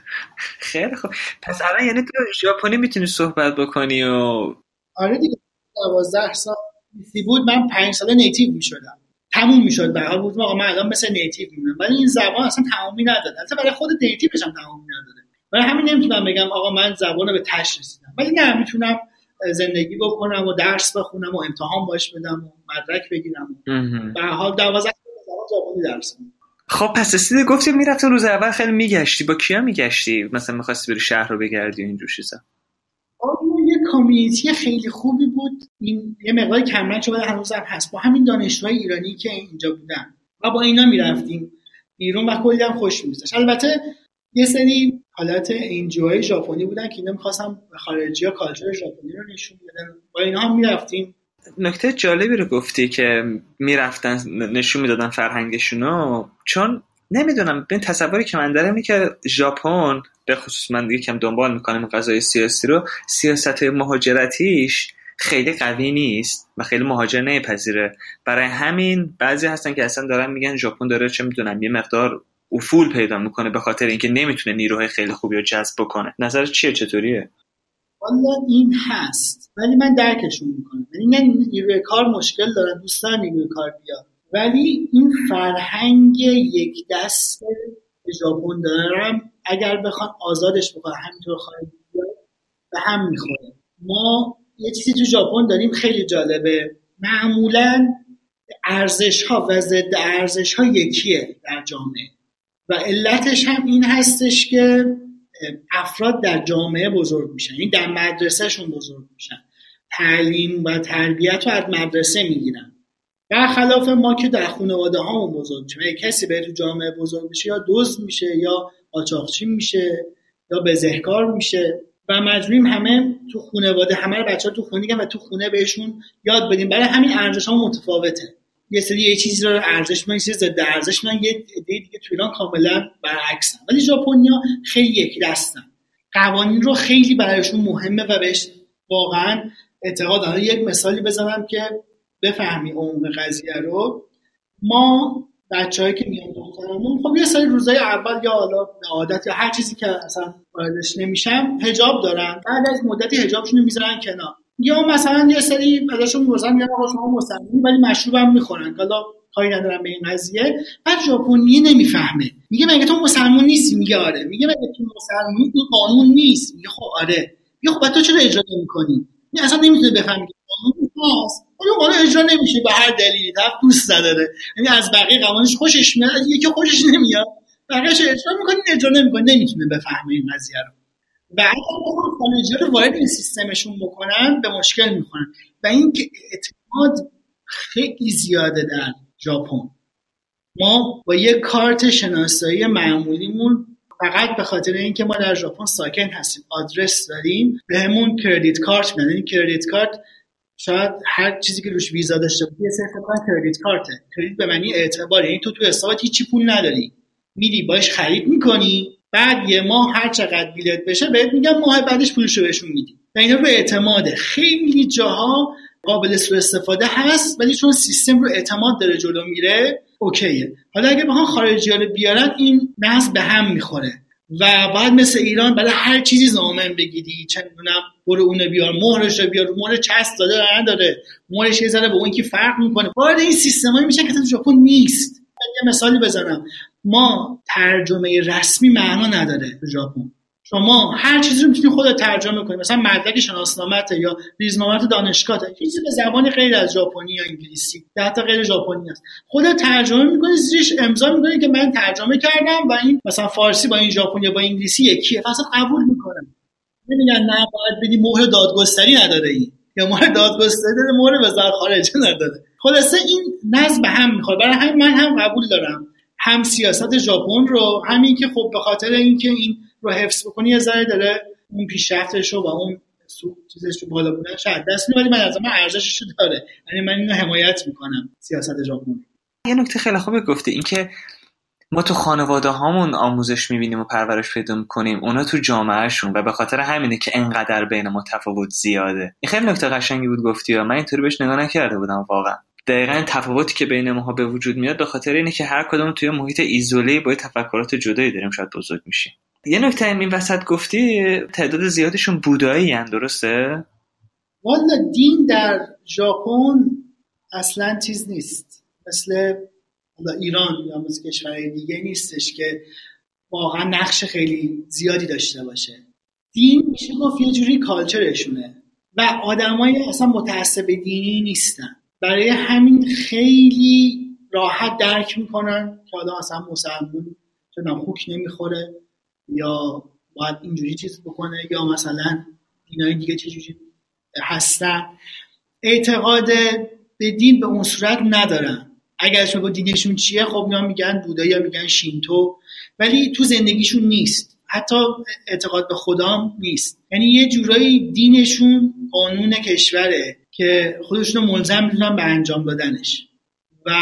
خیلی خوب. پس الان یعنی تو ژاپنی میتونی صحبت بکنی و آره دیگه. دوازده سال سی بود، من پنج سال نیتیو میشدم، تموم میشد. به حال بود آقا من الان مثل نیتیو میمونم، ولی این زبان اصلا تمامی نداره. اصلا برای خود نیتیوش هم تمامی نداره. برای همین نمیتونم بگم آقا من زبان رو به تش رسیدم، ولی نه میتونم زندگی بکنم و درس بخونم و امتحان باش بدم و مدرک بگیرم. به حال دوازده سال ژاپنی درس میدم. خب پس رسیده گفتیم میرفتی روز اول خیلی میگشتی، با کیا میگشتی؟ مثلا میخواستی بری شهر رو بگردی و اینجور چیزا؟ آره یه کامیونیتی خیلی خوبی بود. این یه مقدار کمرنگ شده هنوز هم هست با همین دانشجوهای ایرانی که اینجا بودن و با اینا میرفتیم بیرون و کلی هم خوش می‌گذشت. البته یه سری حالات انجوهای ژاپنی بودن که اینا می‌خواستم خارجی‌ها کالچر ژاپنی رو نشون بدن، با اینا هم میرفتیم. نکته جالبی رو گفتی که میرفتن نشون میدادن فرهنگشونو، چون نمیدونم این تصوری که من دارم اینه که ژاپن به خصوص من دیگه کم دنبال میکنم قضای سیاسی رو، سیاست مهاجرتیش خیلی قوی نیست و خیلی مهاجر نمیپذیره. برای همین بعضی هستن که اصلا دارن میگن ژاپن داره چه میدونم یه مقدار افول پیدا میکنه به خاطر اینکه نمیتونه نیروهای خیلی خوبی رو جذب بکنه. نظر چیه؟ چطوریه؟ والا این هست ولی من درکشون میکنم. یعنی نه نیروی کار مشکل دارن، دوستان نیروی کار بیاد، ولی این فرهنگ یک دست ژاپن دارم اگر بخوان آزادش بکنن همینطور خواهد به هم میخوره. ما یه چیزی تو ژاپن داریم خیلی جالبه، معمولاً ارزش‌ها و ضد ارزش‌ها یکیه در جامعه و علتش هم این هستش که افراد در جامعه بزرگ میشن، یعنی در مدرسهشون بزرگ میشن، تعلیم و تربیت رو از مدرسه میگیرن، برخلاف ما که در خانواده هامون بزرگ میشیم. اگه کسی به تو جامعه بزرگ میشه یا دزد میشه یا قاچاقچی میشه یا بزهکار میشه و مجبوریم همه تو خانواده همه رو بچه‌ها تو خونه و تو خونه بهشون یاد بدیم. برای همین ارزش‌ها متفاوته. یه سری یه چیزی رو ارزش می‌دونن، یه چیز ضد ارزش می‌دونن، یه عده دیگه تو ایران کاملا برعکسن. ولی ژاپنیا خیلی یکی دستن. قوانین رو خیلی برایشون مهمه و بهش واقعا اعتقاد دارن. یک مثالی بزنم که بفهمی عمق قضیه رو. ما بچه‌هایی که میان دخترمون خب یه سری روزای اول یا حالا عادت یا هر چیزی که اصلا واردش نمیشم حجاب دارن، بعد از مدتی حجابشون رو میذارن کنار، یا مثلا یه سری ازشون می‌پرسن میگن آقا شما مسلمانی ولی مشروب هم میخورن، حالا کاری ندارم به این قضیه. بعد ژاپنی نمیفهمه، میگه مگه تو مسلمان نیستی؟ میگه آره. میگه مگه تو مسلمانی این قانون نیست؟ میگه خب آره. میگه خب تو چرا اجرا نمی‌کنی؟ این اصلا نمیتونه بفهمه که قانون هست ولی قانون اجرا نمیشه به هر دلیلی، طرف دوست نداره، یعنی از بقیه قوانینش خوشش میاد، یکی خوشش نمیاد بقیه‌اش اجرا می‌کنه اجرا نمی‌کنه، نمیتونه بفهمه این قضیه رو. و اگه بخوام خارجی‌ها رو وارد این سیستمشون بکنن به مشکل می‌خورن. و این که اعتماد خیلی زیاده در ژاپن. ما با یک کارت شناسایی معمولیمون فقط به خاطر اینکه ما در ژاپن ساکن هستیم، آدرس داریم، بهمون کردیت کارت میدن. این کردیت کارت شاید هر چیزی که روش ویزا داشته باشه یه سری فقط کردیت کارته. کردیت به معنی اعتبار، یعنی تو تو حسابت هیچی پول نداری، میری باش خرید می‌کنی، بعد یه ماه هر چقدر بیلت بشه بهت میگم ماه بعدش پولشو بهشون میدی. و اینا رو اعتماده. خیلی جاها قابل سوء استفاده هست ولی چون سیستم رو اعتماد داره جلو میره اوکیه. حالا اگه بخوام خارجی‌ها رو بیارن این نسل به هم میخوره و بعد مثل ایران برای هر چیزی ضامن بگیری، چه میدونم برو اون بیار، مهرش رو بیار، مهر چسب داده نداره، مهرش یه ذره به اون کی فرق میکنه. وارد این سیستمایی میشه که تو ژاپن نیست. یه مثالی بزنم، ما ترجمه رسمی معنا نداره تو ژاپن. شما هر چیزی رو میتونی خودت ترجمه کنی، مثلا مدرک شناسنامه‌ت یا ریزنامه دانشگاهت، چیزی به زبان غیر از ژاپنی یا انگلیسی یا حتی غیر ژاپنی است، خودت ترجمه می‌کنی، زیرش امضا می‌کنی که من ترجمه کردم و این مثلا فارسی با این ژاپنی یا با انگلیسی یکیه، اصلا قبول می‌کنم. نمیگن نه باید بدی مهر دادگستری نداره این یا مهر دادگستری داره مهر وزارت خارجه نداره. خلاصه این نظم به هم می‌خوره. برای همین من هم قبول دارم هم سیاست ژاپن رو، همین که خب به خاطر اینکه این رو حفظ بکنی یه ذره داره اون پیشرفتش رو و اون سو چیزش رو بالا بردن شاید دست می‌بری، من از من ارزشش رو داره، یعنی من اینو حمایت میکنم سیاست ژاپن. یه نکته خیلی خوبه گفته، این که ما تو خانواده هامون آموزش می‌بینیم و پرورش پیدا می‌کنیم، اونا تو جامعهشون، و به خاطر همینه که انقدر بین ما تفاوت زیاده. این خیلی نکته قشنگی بود گفتی و من اینطوری بهش نگاه نکرده بودم واقعا. دقیقاً تفاوتی که بین ماها به وجود میاد به خاطر اینه که هر کدوم توی محیط ایزوله با تفکرات جدایی داریم شاید بزرگ میشیم. یه نکته این وسط گفتی تعداد زیادشون بودایی هستن، درسته؟ والا دین در ژاپن اصلاً چیز نیست، مثل ایران یا مثل کشورهای دیگه نیستش که واقعا نقش خیلی زیادی داشته باشه. دین میشه گفت یه جوری کالچرشونه و آدمای اصلا متعصب دینی نیستن، برای همین خیلی راحت درک میکنن که آدم اصلا مسلمون چون خوک نمیخوره یا باید اینجوری چیز بکنه یا مثلا دینای دیگه چجوری هستن. اعتقاد به دین به اون صورت ندارن. اگر شما دینشون چیه خب یا میگن بودا یا میگن شینتو، ولی تو زندگیشون نیست، حتی اعتقاد به خدا نیست. یعنی یه جورایی دینشون قانون کشوره که خودشون رو ملزم میدونن به انجام دادنش و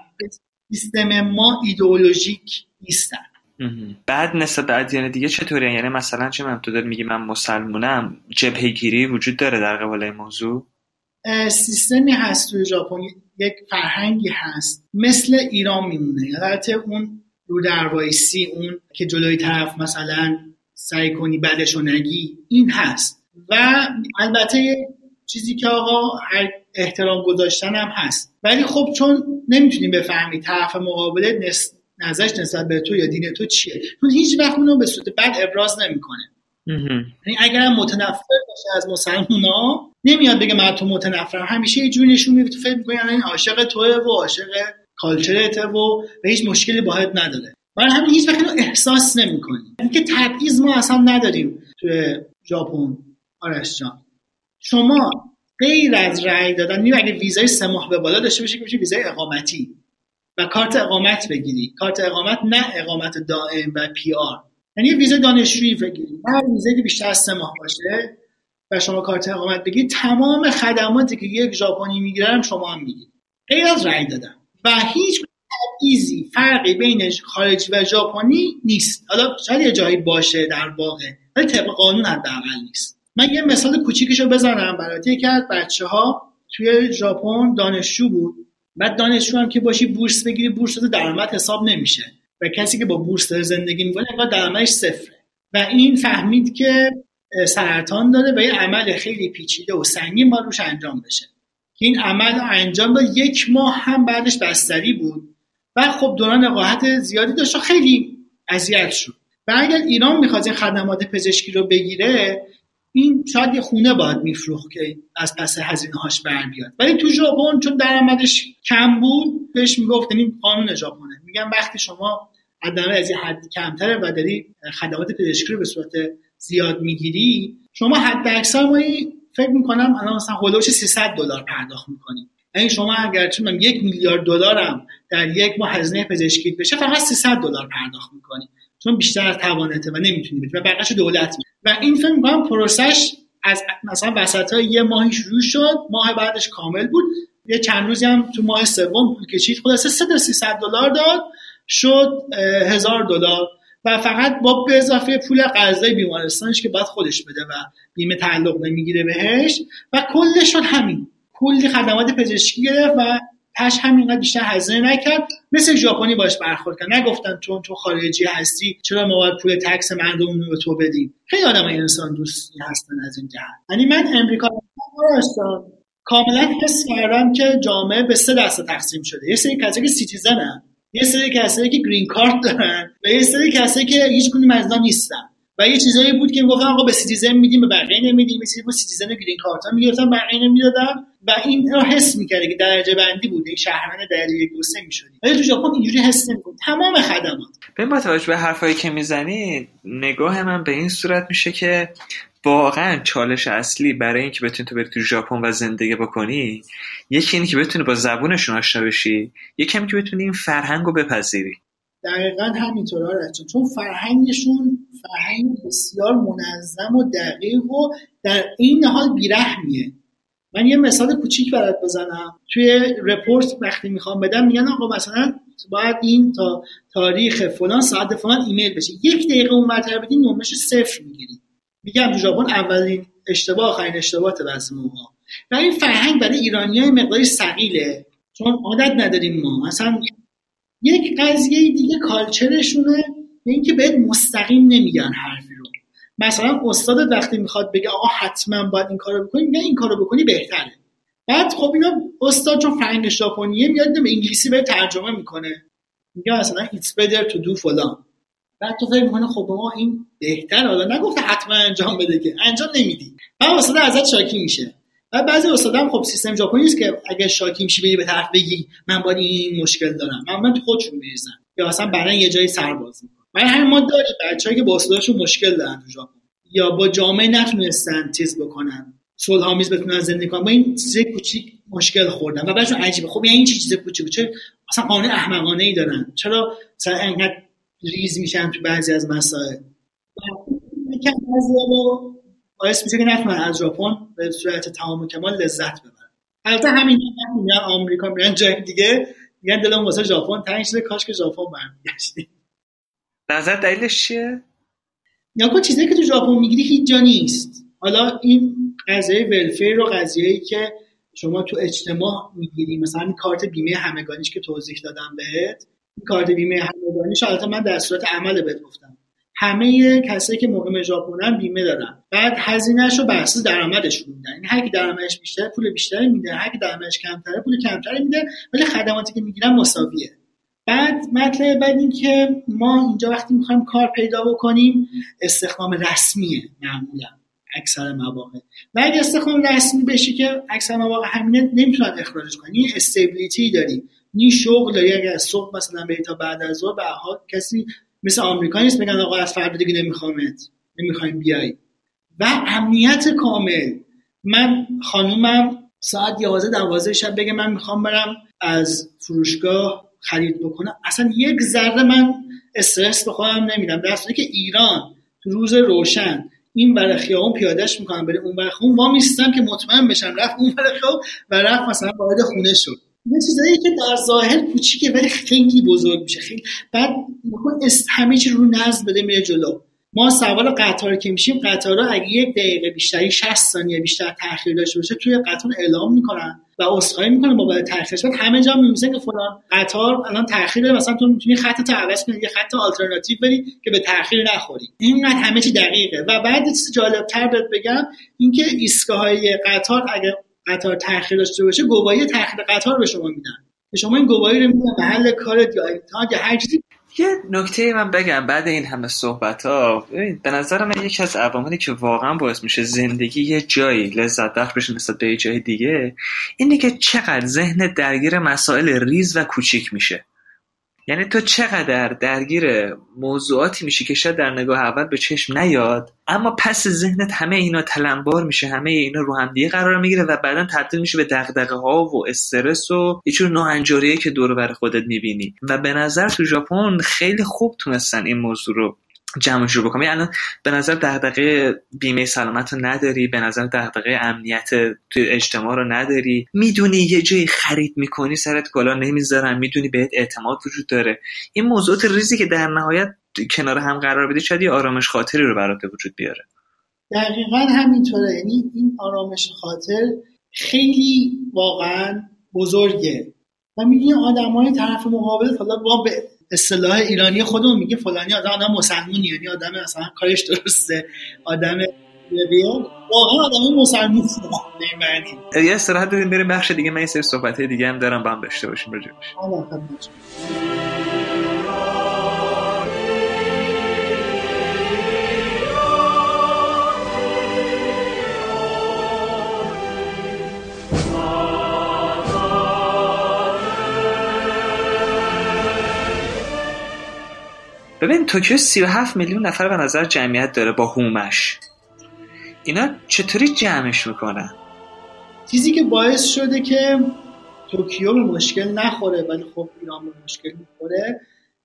سیستم ما ایدئولوژیک نیستن. بعد نسبت به ادیان دیگه چطوره؟ یعنی مثلا چه من تو داری میگی من مسلمونم، جبهه‌گیری وجود داره در قبال این موضوع؟ سیستمی هست توی ژاپن، یک فرهنگی هست مثل ایران میمونه، البته اون رو در وایسی، اون که جلوی طرف مثلا سعی کنی بدشو نگی، این هست. و البته چیزی که آقا احترام گذاشتن هم هست، ولی خب چون نمیتونیم بفهمید طرف مقابل نس... نظرش نسبت به تو یا دین تو چیه، چون هیچ وقت اونو به صورت بد ابراز نمیکنه. یعنی اگر هم متنفر باشه از مسلمونا نمیاد بگه من تو متنفرم، همیشه یه جوری نشون میده تو فکر می‌کنی الان این عاشق توئه و عاشق کالچرته و هیچ مشکلی باهات نداره، ولی همین هیچ وقت اینو احساس نمی‌کنی. اینکه تبعیض ما اصلا نداریم توی ژاپن. آرش جان شما غیر از رأی دادن میگم اگه ویزای سه ماه به بالا داشته باشی که بشه ویزای اقامتی و کارت اقامت بگیری، کارت اقامت نه اقامت دائم و پی آر، یعنی ویزای دانشجویی بگیری، هر ویزایی که بیشتر از سه ماه باشه و شما کارت اقامت بگیری، تمام خدماتی که یک ژاپنی میگیره شما هم میگیری غیر از رأی دادن و هیچ تبعیضی فرقی بین خارجی و ژاپنی نیست. حالا شاید یه جایی باشه در واقع ولی طبق قانون حداقل نیست. من یه مثال کوچیکشو بزنم برات. یکی از بچه‌ها توی ژاپن دانشجو بود، بعد دانشجو هم که باشی بورس بگیری، بورس تو درآمد حساب نمیشه و کسی که با بورس زندگی میکنه انگار درآمدش صفره و این فهمید که سرطان داره و یه عمل خیلی پیچیده و سنگین باید روش انجام بشه که این عمل انجام داد. یک ماه هم بعدش بستری بود و خب دوران وقاحت زیادی داشت و خیلی اذیت شد و اگر ایران میخواد این خدمات پزشکی رو بگیره این شاید یه خونه باید میفروخت که از پس هزینه‌هاش بر بیاد، ولی تو ژاپن چون درآمدش کم بود بهش میگفت، این قانون ژاپنه، میگن وقتی شما درآمد از یه حد کمتره و داری خدمات پزشکی رو به صورت زیاد میگیری، شما حد اکثر ما فکر میکنم الان مثلا هولوش سیصد دلار پرداخت میکنی. یعنی شما اگر چون من یک میلیارد دلارم در یک ماه هزینه پزشکی بشه فقط سیصد دلار پرداخت میکنی چون بیشتر از توانته و نمیتونی بدی و بقیه‌شو دولت میده. و این فکر میکنم پروسش از مثلا وسطای یه ماهی شروع شد، ماه بعدش کامل بود، یه چند روزی هم تو ماه سوم پول کشید، خلاصه سه تا سیصد دلار داد شد هزار دلار و فقط با به اضافه پول قرضای بیمارستانش که باید خودش بده و بیمه تعلق نمیگیره بهش و کلش شد همین، کلی خدمات پزشکی گرفت و پش همینقدر بیشتر هزینه نکرد. مثل ژاپنی باش برخورد کرد، نگفتن چون تو خارجی هستی چرا ما باید پول تکس مردم رو به تو بدیم. خیلی آدمای انسان دوستی هستن از این جهت. یعنی من امریکا هستم کاملا حس کردم که جامعه به سه دسته تقسیم شده. یه سری کسایی که سیتیزنن، یه سری کسایی که گرین کارت دارن و یه سری کسایی که هیچ کدوم از اینا نیستن. و یه چیزایی بود که میگفتن آقا به سیتیزن میدیم به بقیه نمیدیم، مثلا با سیتیزن و گرین کارت ها میگرفتن بقیه نمیدادن و این رو حس می‌کردی که درجه بندی بود، یک شهروند درجه یک دو سه می‌شدی. ولی تو ژاپن اینجوری حس نمی‌کنی. تمام خدمات. به با توجه به حرفایی که میزنی نگاه من به این صورت میشه که واقعا چالش اصلی برای اینکه بتونی تو بری تو ژاپن و زندگی بکنی یکی اینه که بتونی با زبونشون آشنا بشی، یکی اینه که بتونی این فرهنگو بپذیری. دقیقاً همینطوره رچون، چون فرهنگشون فرهنگ بسیار منظم و دقیق و در این حال بیرحمیه. من یه مثال کوچیک برات بزنم. توی رپورت وقتی میخوام بدم میگن آقا مثلا باید این تا تاریخ فلان ساعت فلان ایمیل بشه، یک دقیقه اون ورتر بدین نمرش صفر میگیری. میگم تو ژاپن اولین اشتباه آخرین اشتباهات واسه ما و این فرهنگ برای ایرانی‌ها مقداری ثقیله چون عادت نداریم ما. مثلا یک قضیه دیگه کالچرشونه به این که بهت مستقیم نمیگن حرفی رو. مثلا استادت وقتی میخواد بگه آقا حتما باید این کارو بکنی میگه این کارو بکنی بهتره. بعد خب اینا استاد چون فرهنگ ژاپنیه میاد به انگلیسی به ترجمه میکنه میگه مثلا it's better to do فلان. بعد تو فکر میکنه خب ما این بهتره، حالا نگفته حتما انجام بده که انجام نمیدی. بعد استاد ازت شاکی میشه. و بعضی استادام خب سیستم ژاپنی است که اگه شاکی میشی بری به طرف بگی من با این مشکل دارم، من تو خودشون میریزن یا مثلا برای یه جایی سرباز میکنن. ولی همین ما داریم بچه‌ای که با استاداشون مشکل دارن تو ژاپن یا با جامعه نتونستن چیز بکنن، صلح‌آمیز بتونن زندگی کنن، با این چیز کوچیک مشکل خوردن و براشون عجیبه. خب یعنی این چیز کوچیکه چه مثلا قانون احمقانه‌ای دارن، چرا مثلا انقدر ریز میشن تو بعضی از مسائل. یکم از رو باعث میشه که نتونن از ژاپن به صورت تمام و کمال لذت ببرن. البته همین میگن آمریکا میرن جای دیگه میگن دلم واسه ژاپن تنگ شده، کاش که ژاپن برمیگشتیم. نظر دلیلش چیه؟ یا کو چیزایی که تو ژاپن میگیری هیچ جا نیست. حالا این قضیه ولفیر و قضیه‌ای که شما تو اجتماع میگیری، مثلا این کارت بیمه همگانیش که توضیح دادم بهت، این کارت بیمه همگانیش البته من در صورت عمل بهت گفتم همه کسایی که مقیم ژاپنن بیمه دارن، بعد هزینه‌شو بر اساس درآمدشون میدن. یعنی هر کی درآمدش بیشتره پول بیشتری میده، هر کی درآمدش کمتره پول کمتری میده، ولی خدماتی که میگیرن مساویه. بعد مطلب بعد این که ما اینجا وقتی میخوایم کار پیدا بکنیم استخدام رسمیه معمولا اکثر مواقع، و اگه استخدام رسمی بشی که اکثر مواقع همینه نمیتونن اخراجش کنن. این استیبیلیتی داری، این شغل داری، اگه صبح مثلا بری تا بعد از ظهر به هر کسی مثل آمریکا نیست بگن آقا از فردا دیگه نمیخوامت، نمیخوایم بیای، و امنیت کامل. من خانومم ساعت یازده دوازده شب بگه من میخوام برم از فروشگاه خرید بکنم، اصلا یک ذره من استرس به خودم نمیدم، در صورتی که ایران تو روز روشن این ور خیابون پیادهش میکنم بره اون ور خیابون وا میستم که مطمئن بشم رفت اون ور خیابون و رفت مثلا وارد خونه شد. این چیزایی که در ظاهر کوچیکه ولی خیلی بزرگ میشه. خیلی بعد میخواد همه چی رو نظم بده میره جلو. ما سوار قطار که میشیم، قطارها اگه یک دقیقه بیشتری شصت ثانیه بیشتر تأخیر داشته باشه توی قطار اعلام میکنن و عذرخواهی میکنن بابت تأخیرش. بعد همه جا میمیسن که فلان قطار الان تأخیر داره، مثلا تو میتونی خطت عوض کنی یه خط آلترناتیو بری که به تأخیر نخوری. اینقدر همه چی دقیقه. و بعد چیز جالب‌تر بهت بگم اینکه ایستگاه‌های قطار اگه قطار تأخیر داشته باشه گواهی تأخیر قطار به شما میدن که شما این گواهی رو میدن محل کارت یا امتحان یا هر چیزی. یه نکته من بگم بعد این همه صحبت‌ها، به نظر من یکی از عواملی که واقعا باعث میشه زندگی یه جایی لذت بخش بشه نسبت به یه جای دیگه اینه که چقدر ذهن درگیر مسائل ریز و کوچیک میشه. یعنی تو چقدر درگیر موضوعاتی میشی که شاید در نگاه اول به چشم نیاد، اما پس ذهنت همه اینا تلمبار میشه، همه اینا رو هم دیگه قرار میگیره و بعداً تبدیل میشه به دغدغه‌ها و استرس و یه جور ناهنجاریه که دور و بر خودت میبینی. و به نظر تو ژاپن خیلی خوب تونستن این موضوع رو جمع جور بکنم. یعنی به نظر دغدغه بیمه سلامت رو نداری، به نظر دغدغه امنیت توی اجتماع رو نداری، میدونی یه جایی خرید میکنی سرت کلا نمیذارن، میدونی بهت اعتماد وجود داره. این موضوعات ریزی که در نهایت کنار هم قرار بدی شاید یه آرامش خاطری رو برات وجود بیاره. دقیقاً همینطوره. یعنی این آرامش خاطر خیلی واقعاً بزرگه و میگی آدمای طرف مقابل حالا با به اصطلاح ایرانی خودمون میگه فلانی آدم آدم مسلمونی، یعنی آدم مثلا کارش درسته، آدم بیاد واقعا آدم مسلمون نمی‌بینی. یه استراحت بدیم بریم بخش دیگه، من یه سری صحبت‌های دیگه هم دارم با هم داشته باشیم راجعش. الله خیلی ببین توکیو سی و هفت میلیون نفر به نظر جمعیت داره با هومش. اینا چطوری جمعش میکنن؟ چیزی که باعث شده که توکیو به مشکل نخوره ولی خب ایران به مشکل میخوره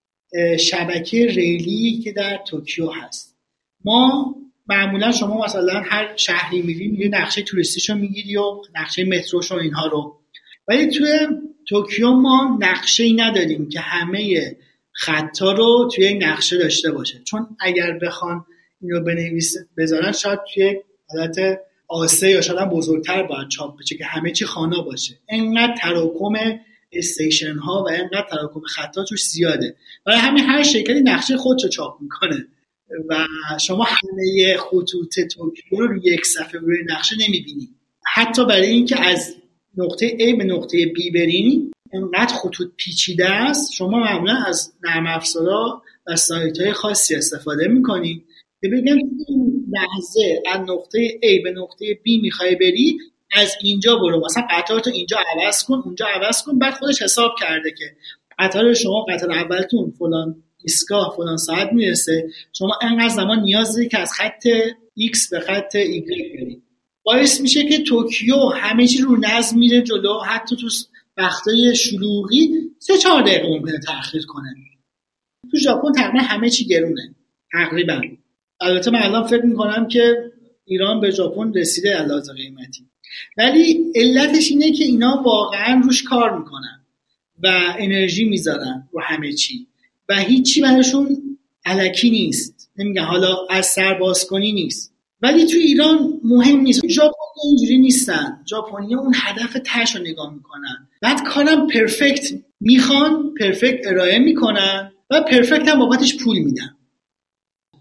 شبکه ریلی که در توکیو هست. ما معمولا شما مثلا هر شهری میری میری نقشه توریستیشو میگیری و نقشه متروشو اینها رو، ولی توی توکیو ما نقشه‌ای نداریم که همه خطا رو توی یک نقشه داشته باشه، چون اگر بخوان اینو بنویس بذارن شاید توی حالت آسه یا شاید بزرگتر باید چاپ بشه که همه چی خانا باشه. اینقدر تراکم استیشن ها و اینقدر تراکم خطا توش زیاده، برای همین هر شرکتی نقشه خودشو چاپ میکنه و شما همه خطوط توکیو رو روی یک صفحه روی نقشه نمیبینی. حتی برای اینکه از نقطه A به نقطه B برین اینقدر خطوط پیچیده است، شما معمولا از نرم افزارها و سایت‌های خاصی استفاده می‌کنید که بگن این لحظه از نقطه A به نقطه B می‌خوای بری، از اینجا برو، مثلا قطارتو اینجا عوض کن اونجا عوض کن، بعد خودش حساب کرده که قطار شما قطار اولتون فلان ایستگاه فلان ساعت میرسه، شما انقدر زمان نیاز داری که از خط X به خط Y برید. باعث میشه که توکیو همه چی رو نظم میره جلو، حتی تو وقتای شلوغی سه چهار دقیقه ممکنه تأخیر کنه. تو ژاپن تقریبا همه چی گرونه تقریبا. البته من الان فکر میکنم که ایران به ژاپن رسیده علاوه قیمتی، ولی علتش اینه که اینا واقعا روش کار میکنن و انرژی میذارن رو همه چی و هیچی براشون الکی نیست. نمیگم حالا از سر باز کنی نیست، ولی تو ایران مهم نیست. ژاپن اینجوری نیستن. ژاپنی‌ها اون هدف تهش رو نگاه میکنن، بعد کارم پرفکت میخوان، پرفکت ارائه میکنن و پرفکت هم بابتش پول میدن.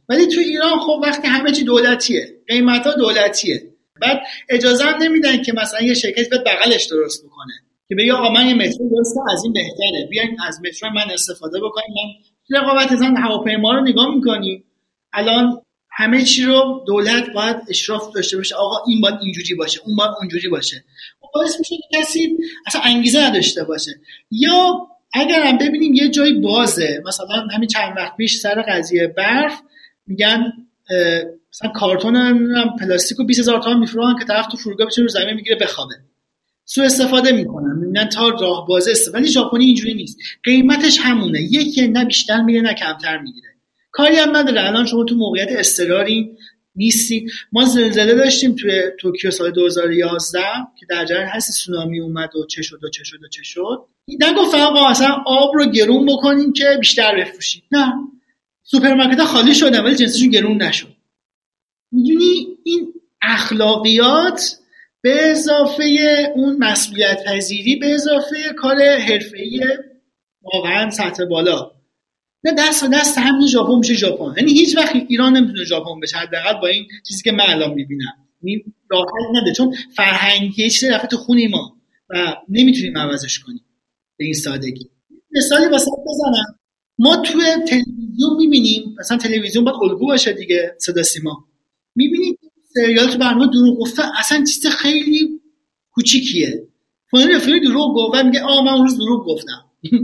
ولی تو ایران خب وقتی همه چی دولتیه، قیمتا دولتیه، بعد اجازه هم نمیدن که مثلا یه شرکت بیاد بغلش درست بکنه که بگه آقا من یه مترو درسته از این بهتره، بیاین از مترو من استفاده بکنیم. من رقابت زن هواپیما رو نگاه میکنی، الان همه چی رو دولت باید اشراف داشته باشه، آقا این باید اینجوری باشه، اون باید اونجوری باشه. باعث میشه که کسی اصلا انگیزه نداشته باشه. یا اگر هم ببینیم یه جای بازه، مثلا همین چند وقت پیش سر قضیه برف میگن مثلا کارتون پلاستیکو بیست هزار تومان میفروشن که طرف تو فرودگاه بشه رو زمین میگیره بخوابه، سوء استفاده میکنن، میبینن تا راه بازه است. ولی ژاپنی اینجوری نیست، قیمتش همونه، یکی نه بیشتر میگیره نه کمتر میگیره، کاری هم نداره. الان شما تو موقعیت اضطراری نیستی. ما زلزله داشتیم توی توکیو سال دو هزار و یازده که در جریان هستی سونامی اومد و چه شد و چه شد و چه شد. نگفت آقا اصلا آب رو گرون بکنیم که بیشتر بفروشیم، نه، سوپرمارکت‌ها خالی شدن ولی جنسشون گرون نشد. میدونی این اخلاقیات به اضافه اون مسئولیت پذیری به اضافه کار حرفه‌ای واقعا سطح بالا، نه دست دست همین ژاپن میشه ژاپن. یعنی هیچ وقت ایران نمیتونه ژاپن بشه، حداقل با این چیزی که من الان میبینم. یعنی راه حل نده، چون فرهنگی یه چیزی رفته تو خون ما و نمیتونیم عوضش کنیم به این سادگی. مثالی واسه بزنم، ما توی تلویزیون میبینیم، مثلا تلویزیون باید الگو باشه دیگه، صدا سیما، میبینیم سریال تو برنامه دروغ گفتن اصلا چیز خیلی کوچیکیه. فلان رفیقی دروغ گفت و میگه آ من اون روز دروغ گفتم.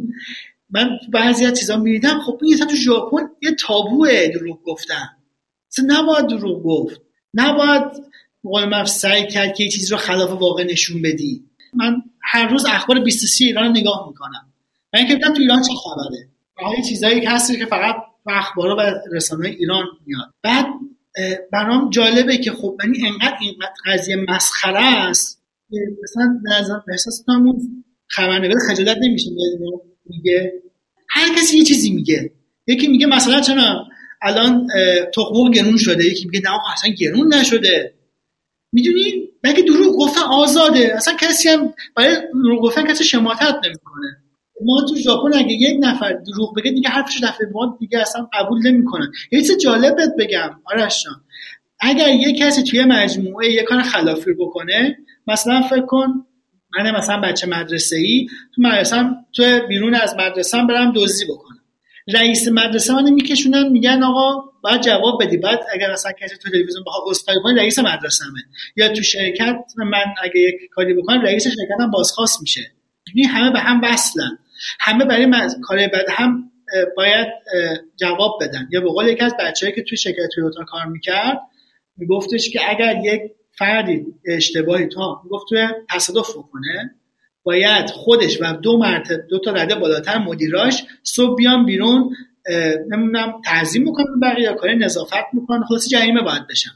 من بعضی از چیزا می‌دیدم، خب این تو ژاپن یه تابوئه دروغ گفتن، اصلا نباید دروغ گفت، نباید قول مف سعی کرد که یه چیزی رو خلاف واقع نشون بدی. من هر روز اخبار بیست و سه ایران نگاه میکنم، من اینکه ببینم تو ایران چه خبره، واقعا چیزایی که هست که فقط اخبارا و رسانه‌های ایران میاد. بعد برام جالبه که خب یعنی انقدر این قضیه مسخره است مثلا نظر احساس کنم خبرنگار خجالت نمیشه میگه هر کسی یه چیزی میگه. یکی میگه مثلا چرا الان تخم مرغ گرون شده، یکی میگه نه آقا اصلا گرون نشده. میدونی مگه دروغ گفتن آزاده؟ اصلا کسی هم برای دروغ گفتن کسی شماتت نمیکنه. ما تو ژاپن اگه یک نفر دروغ بگه دیگه حرفش دفعه بعد دیگه اصلا قبول نمیکنن. یه چیز جالبت بگم آرش جان، اگر یک کسی توی مجموعه یک کار خلافی بکنه، مثلا فکر کن من مثلا بچه مدرسه‌ای تو مدرسه‌ام تو بیرون از مدرسه‌ام برم دزدی بکنم، رئیس مدرسه منو میکشونن میگن آقا باید جواب بدی. بعد اگر مثلا کسی تو تلویزیون بخواد اسخای کنه رئیس مدرسه‌مه، یا تو شرکت من اگه یک کاری بکنم رئیس شرکتم بازخواست میشه. یعنی همه به هم وصلن، همه برای کار بد هم باید جواب بدن. یا به قول یکی از بچه‌ای که تو شرکت تویوتا کار میکرد میگفتش که اگر یک فردی اشتباهی تو میگفت تو تصادف بکنه، باید خودش و دو مرتبه دو تا رده بالاتر مدیراش صبح بیان بیرون نمیدونم تعظیم میکنن بقیه، کار نظافت میکنن، خلاص جریمه باید بشن.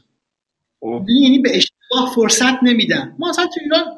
یعنی به اشتباه فرصت نمیدن. ما اصلا تو ایران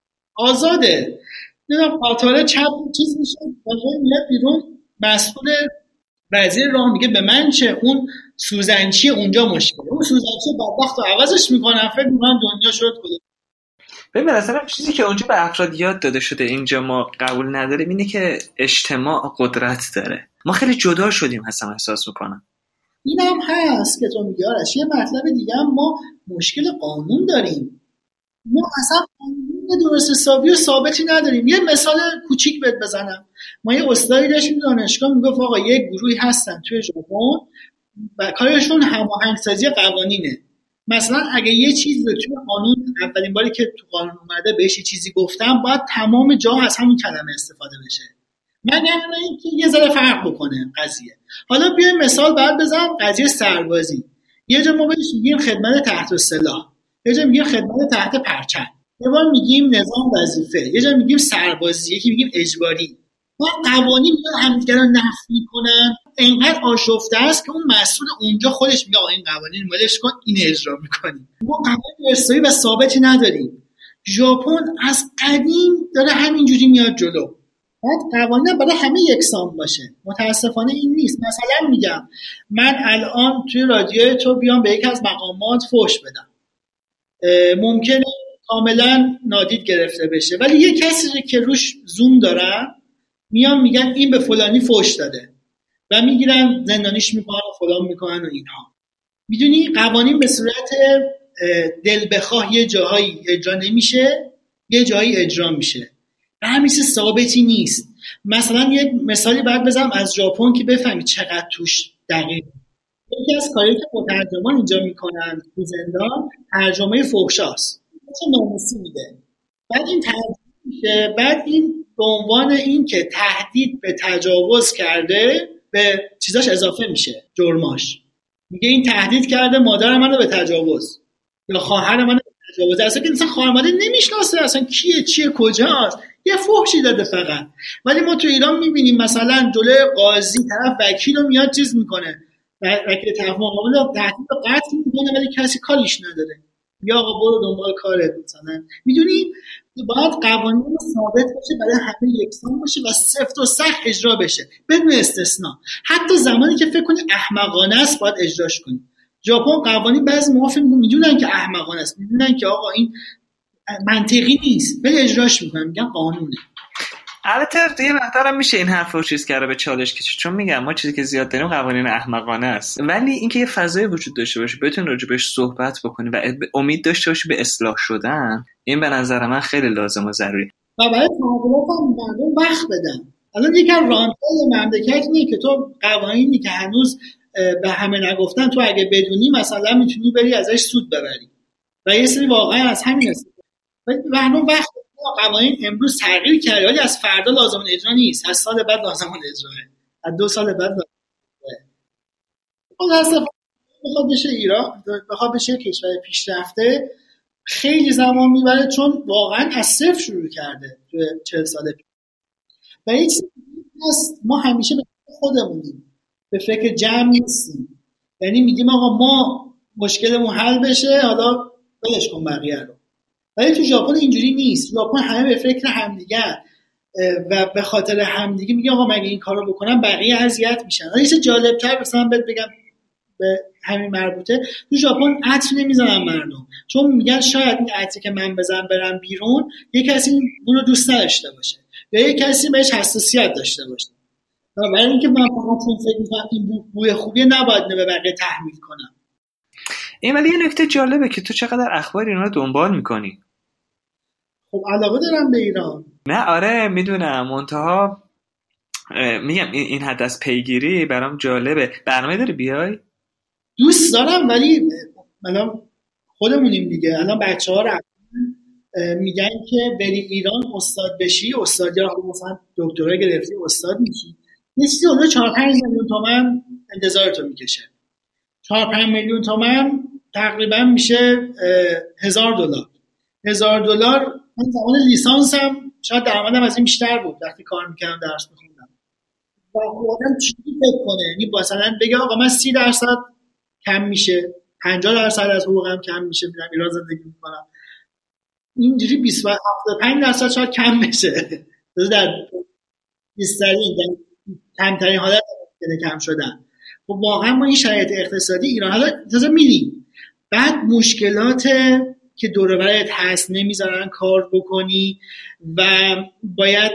آزاده، نمیدونم قاطاره چپ چیز میشه واقعا میاد بیرون، مسئول وزیر راه میگه به من چه، اون سوزنچی اونجا مشکله، اون سوزنچی بدبخت رو عوضش میکنن، فکر میکنن دنیا شد کلا. ببین اصلا چیزی که اونجا به افراد یاد داده شده اینجا ما قبول نداریم اینه که اجتماع قدرت داره. ما خیلی جدا شدیم هستم احساس میکنم. این هم هست که تو میگی آرش. یه مطلب دیگه هم ما مشکل قانون داریم، ما اصلا قانون درست حسابی و ثابتی نداریم. یه مثال کوچیک بهت بزنم، ما یه استادی داشتیم دانشگاه میگفت آقا یه گروهی هستن توی ژاپن و کارشون هماهنگسازی قوانینه. مثلا اگه یه چیزی رو توی قانون اولین باری که تو قانون اومده بهش چیزی گفتم باید تمام جا از همون کلمه استفاده بشه، مگر اینکه یه ذره فرق بکنه قضیه. حالا بیایم مثال بعد بزنم قضیه سربازی. یه جا ما بهش میگیم خدمت تحت السلاح، یه جا میگیم خدمت تحت پرچم، یه بار میگیم نظام وظیفه، یه جا میگیم سربازی، یکی میگیم اجباری. ما قوانین همدیگه رو نفی میکنن، اینقدر آشفته است که اون مسئول اونجا خودش میگه آقا این قوانین ملش کن، این اجرا میکنیم. ما قوانین رسایی و ثابتی نداریم. ژاپن از قدیم داره همینجوری میاد جلو، باید قوانین برای همه یکسان باشه. متاسفانه این نیست. مثلا میگم من الان توی رادیو تو بیام به یک از مقامات فحش بدم، ممکنه کاملا نادید گرفته بشه، ولی یه کسی که روش زوم دارن میان میگن این به فلانی فحش داده و میگیرن زندانیش میکنن و فلان میکنن و اینها. میدونی قوانین به صورت دل بخواه یه جاهایی اجرا نمیشه، یه جایی اجرا میشه و همیشه ثابتی نیست. مثلا یه مثالی باید بزنم از ژاپن که بفهمی چقدر توش دقیق. یکی از کاری که مترجمان اینجا میکنن تو زندان ترجمه فحشاست، چه ناموسی میده، بعد این ترجمه میشه، بعد این به عنوان این که تهدید به تجاوز کرده به چیزاش اضافه میشه، جرماش. میگه این تهدید کرده مادر منو به تجاوز یا خواهر منو به تجاوز، اصلا که مثلا خواهر مادر نمیشناسه اصلا کیه چیه کجاست، یه فحشی داده فقط. ولی ما تو ایران میبینیم مثلا جلوی قاضی طرف وکیل رو میاد چیز میکنه، وکیل طرف مقابل رو تهدید به قتل میکنه ولی کسی کاریش نداره، یا آقا برو دنبال کارت. مثلا میدونی باید قوانین ثابت باشه برای همه یکسان باشه و سفت و سخت اجرا بشه بدون استثناء. حتی زمانی که فکر کنی احمقانه است باید اجراش کنی. ژاپن قوانین بعضی موافق میدونن که احمقانه است، میدونن که آقا این منطقی نیست ولی اجراش میکنن، میگن قانونه. البته یه مقدارم میشه این حرفو چیز کرده به چالش کشید، چون میگم ما چیزی که زیاد داریم قوانین احمقانه است، ولی اینکه یه فضای وجود داشته باشه بتون راجع بهش صحبت بکنی و امید داشته باشی به اصلاح شدن، این به نظر من خیلی لازم و ضروری. و برای تغییرات هم مردم وقت بدن. الان یکم رانتای مملکت اینه که تو قوانینی که هنوز به همه نگفتن تو اگه بدونی مثلا میتونی بری ازش سود ببری و یه سری واقعا از همین است. ولی مردم وقت قوانین امروز تغییر کرده ولی از فردا لازم اجرا نیست، از سال بعد لازم اجراه، از دو سال بعد لازم اجراه. بخواد بشه ایران، بخواد بشه کشور پیشرفته خیلی زمان میبره، چون واقعا از صفر شروع کرده تو چهل سال پیش. و یک چیزی هست، ما همیشه به خودمونیم، به فکر جمع نیستیم. یعنی میگیم آقا ما مشکلمون حل بشه حالا بلش کن بقیه رو. ولی تو ژاپن اینجوری نیست. ژاپن همه به فکر همدیگه و به خاطر همدیگه میگه آقا مگه این کارو بکنم بقیه اذیت میشن. حالا یه چیز جالب‌تر مثلا بهت بگم به همین مربوطه، تو ژاپن عطر نمیزنن مردم، چون میگن شاید این عطری که من بزنم برم بیرون یه کسی اون رو دوست نداشته باشه یا یه کسی بهش حساسیت داشته باشه. برای اینکه من فقط چون فکر می‌کنم این بوی خوبیه نباید به بقیه تحمیل کنم. این ولی یه نکته جالبه که تو چقدر اخبار اینا رو دنبال میکنی. خب علاقه دارم به ایران. نه آره میدونم، منتها میگم این این حد از پیگیری برام جالبه. برنامه داری بیای؟ دوست دارم ولی الان خودمونیم دیگه. الان بچه‌ها رو میگن که بری ایران استاد بشی، استاد یا مثلا دکترا گرفتی استاد میشی، یه چیزی اون چهار پنج میلیون تومان انتظارتو میکشه. چهار پنج میلیون تومان تقریبا میشه هزار دلار. هزار دلار من زمان لیسانسم شاید درآمدم از این بیشتر بود وقتی کار میکردم درس میخوندم. و آدم چی فکر کنه؟ یعنی مثلا بگه آقا من سی درصد کم میشه، پنجاه درصد از حقوقم کم میشه، میرم ایران زندگی میکنم. اینجوری بیست و هفتاد و پنج درصد شاید کم بشه. در بیسترین کمترین حالت ممکنه کم شدن. خب واقعا ما این شرایط اقتصادی ایران حالا تازه میریم، بعد مشکلات که دور و برت هست نمیذارن کار بکنی و باید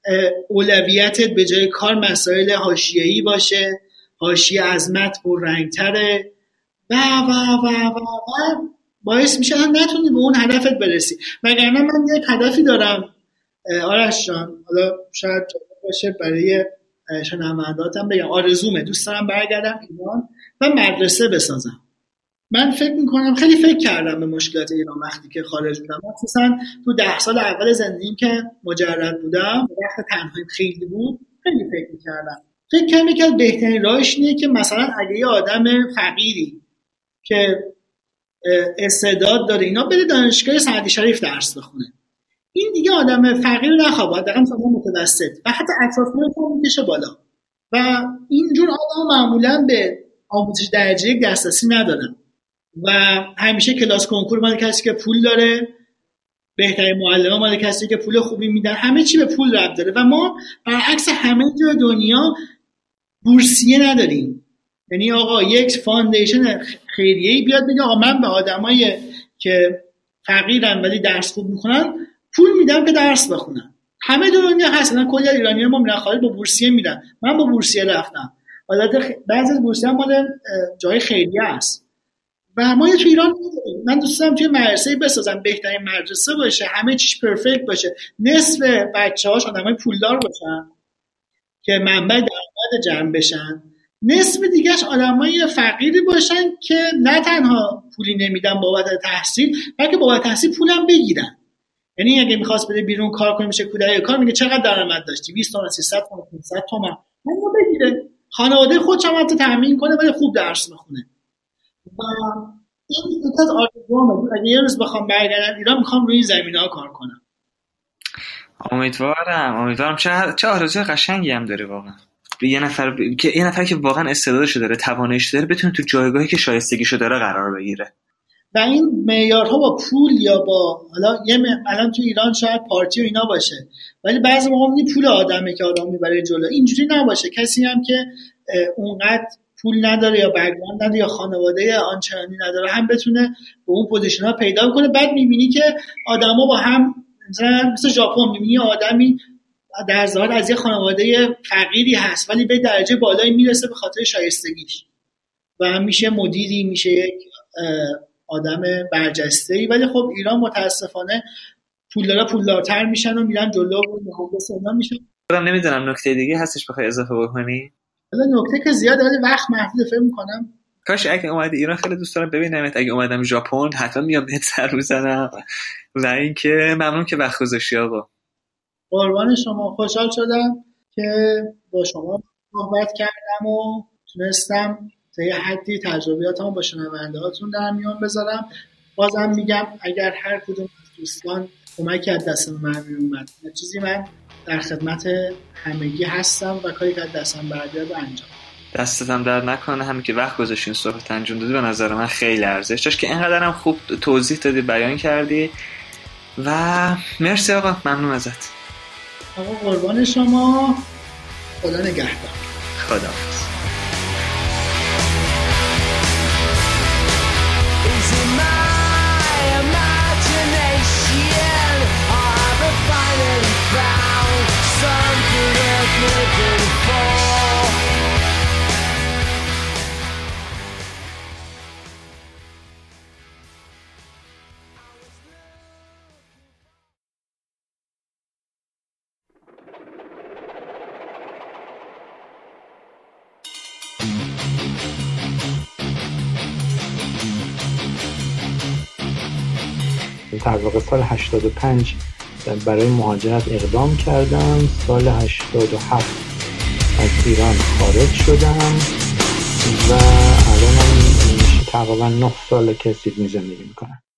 اولویتت به جای کار مسائل حاشیه‌ای باشه، حاشیه عظمت پررنگ‌تره و و و و و باعث میشه نتونی به اون هدفت برسی. وگرنه من یک هدفی دارم آرش جان، حالا شاید باشه برای شنونده‌هاتم بگم، آرزومه، دوست دارم برگردم ایران و مدرسه بسازم. من فکر میکنم خیلی فکر کردم به مشکلات ایران وقتی که خارج بودم، مخصوصا تو ده سال اول زندگیم که مجرد بودم، وقت تنهایی خیلی بود، خیلی فکر میکردم. فکر کردم که بهترین راهش اینه که مثلا اگه یه آدم فقیری که استعداد داره اینا بره دانشگاه سعدی شریف درس بخونه، این دیگه آدم فقیر نخواد، حداقل مثلا متوسط و حتی اطرافیانش رو میکشه بالا و اینجور آدم معمولا به آموزش درجه یک دسترسی ندارن و همیشه کلاس کنکور مال کسی که پول داره، بهترین معلم مال کسی که پول خوبی میدن، همه چی به پول ربط داره و ما برعکس همه جای دنیا بورسیه نداریم. یعنی آقا یک فاندیشن خیریه‌ای بیاد بگه آقا من به آدمایی که فقیرن ولی درس خوب میخونن پول میدم که درس بخونن. همه دنیا هست، مثلا کلی ایرانی‌ها ما میرن خارج با بورسیه میرن. من با بورسیه رفتم. البته بعضی از بورسیه مال جای خیریه است و ما تو ایران نداریم. من دوست دارم توی مدرسه بسازم بهترین مدرسه باشه، همه چیز پرفکت باشه، نصف بچه‌هاش آدمای پولدار باشن که منبع درآمد جمع بشن، نصف دیگهش آدمای فقیری باشن که نه تنها پولی نمیدن بابت تحصیل، بلکه بابت تحصیل پولم بگیرن. یعنی اگه می‌خواست بده بیرون کار کنه میشه کودک کار، میگه چقدر درآمد داشتی؟ بیست تومن، سیصد تومن، پانصد تومن، اونو بگیره، خانواده خودش هم حتی تامین کنه ولی خوب درس بخونه. و این یک از آرزوامه. اگه یه روز بخوام برگردم ایران میخوام روی این زمینه‌ها کار کنم. امیدوارم امیدوارم چه چه آرزوی قشنگی هم داره واقعا. یه نفر ب... که یه نفر که واقعا استعدادشو داره، تواناییشو داره، بتونه تو جایگاهی که شایستگیشو داره قرار بگیره. و این معیارها با پول یا با حالا یه م... الان تو ایران شاید پارتی و اینا باشه، ولی بعضی موقع این پول آدمه که آدم میبره جلو. اینجوری نباشه. کسی هم که اونقدر پول نداره یا بک‌گراند نداره یا خانواده آنچنانی نداره هم بتونه به اون پوزیشن‌ها پیدا کنه. بعد می‌بینی که آدما با هم مثلا مثل ژاپن می‌بینی آدمی در ظاهر از یه خانواده فقیری هست ولی به درجه بالایی میرسه به خاطر شایستگیش و میشه مدیری، میشه یک آدم برجسته‌ای. ولی خب ایران متاسفانه پولدارا پولدارتر میشن و میرن جلو و مهندس اینا میشن. من نمیدونم نکته دیگه هستش بخوای اضافه بکنی؟ حالا نکته که زیاده ولی وقت محدود، فکر می‌کنم کاش اگه اومدی ایران خیلی دوست دارم ببینمت. اگه اومدم ژاپن حتما میام بهت سر میزنم. و اینکه ممنون که وقت گذاشتی آقا. قربان شما، خوشحال شدم که با شما صحبت کردم و تونستم تا یه حدی تجربیاتمو با شنونده‌هاتون در میون بذارم. بازم میگم اگر هر کدوم از دوستان کمکی از دست من میومد یه چیزی، من در خدمت همگی هستم و کاری که از دستم برمیاد انجام. دستتم درد نکنه. همین که وقت گذاشتین صحبت انجام دادی به نظر من خیلی ارزش داشت که اینقدرم خوب توضیح دادی، بیان کردی و مرسی آقا، ممنون ازت. آقا قربان شما، خدا نگهدار. خدا. در واقع سال هشتاد و پنج برای مهاجرت اقدام کردم. سال هشتاد و هفت از ایران خارج شدم و الان هم تقریبا نه ساله که سیدنی زندگی میکنم.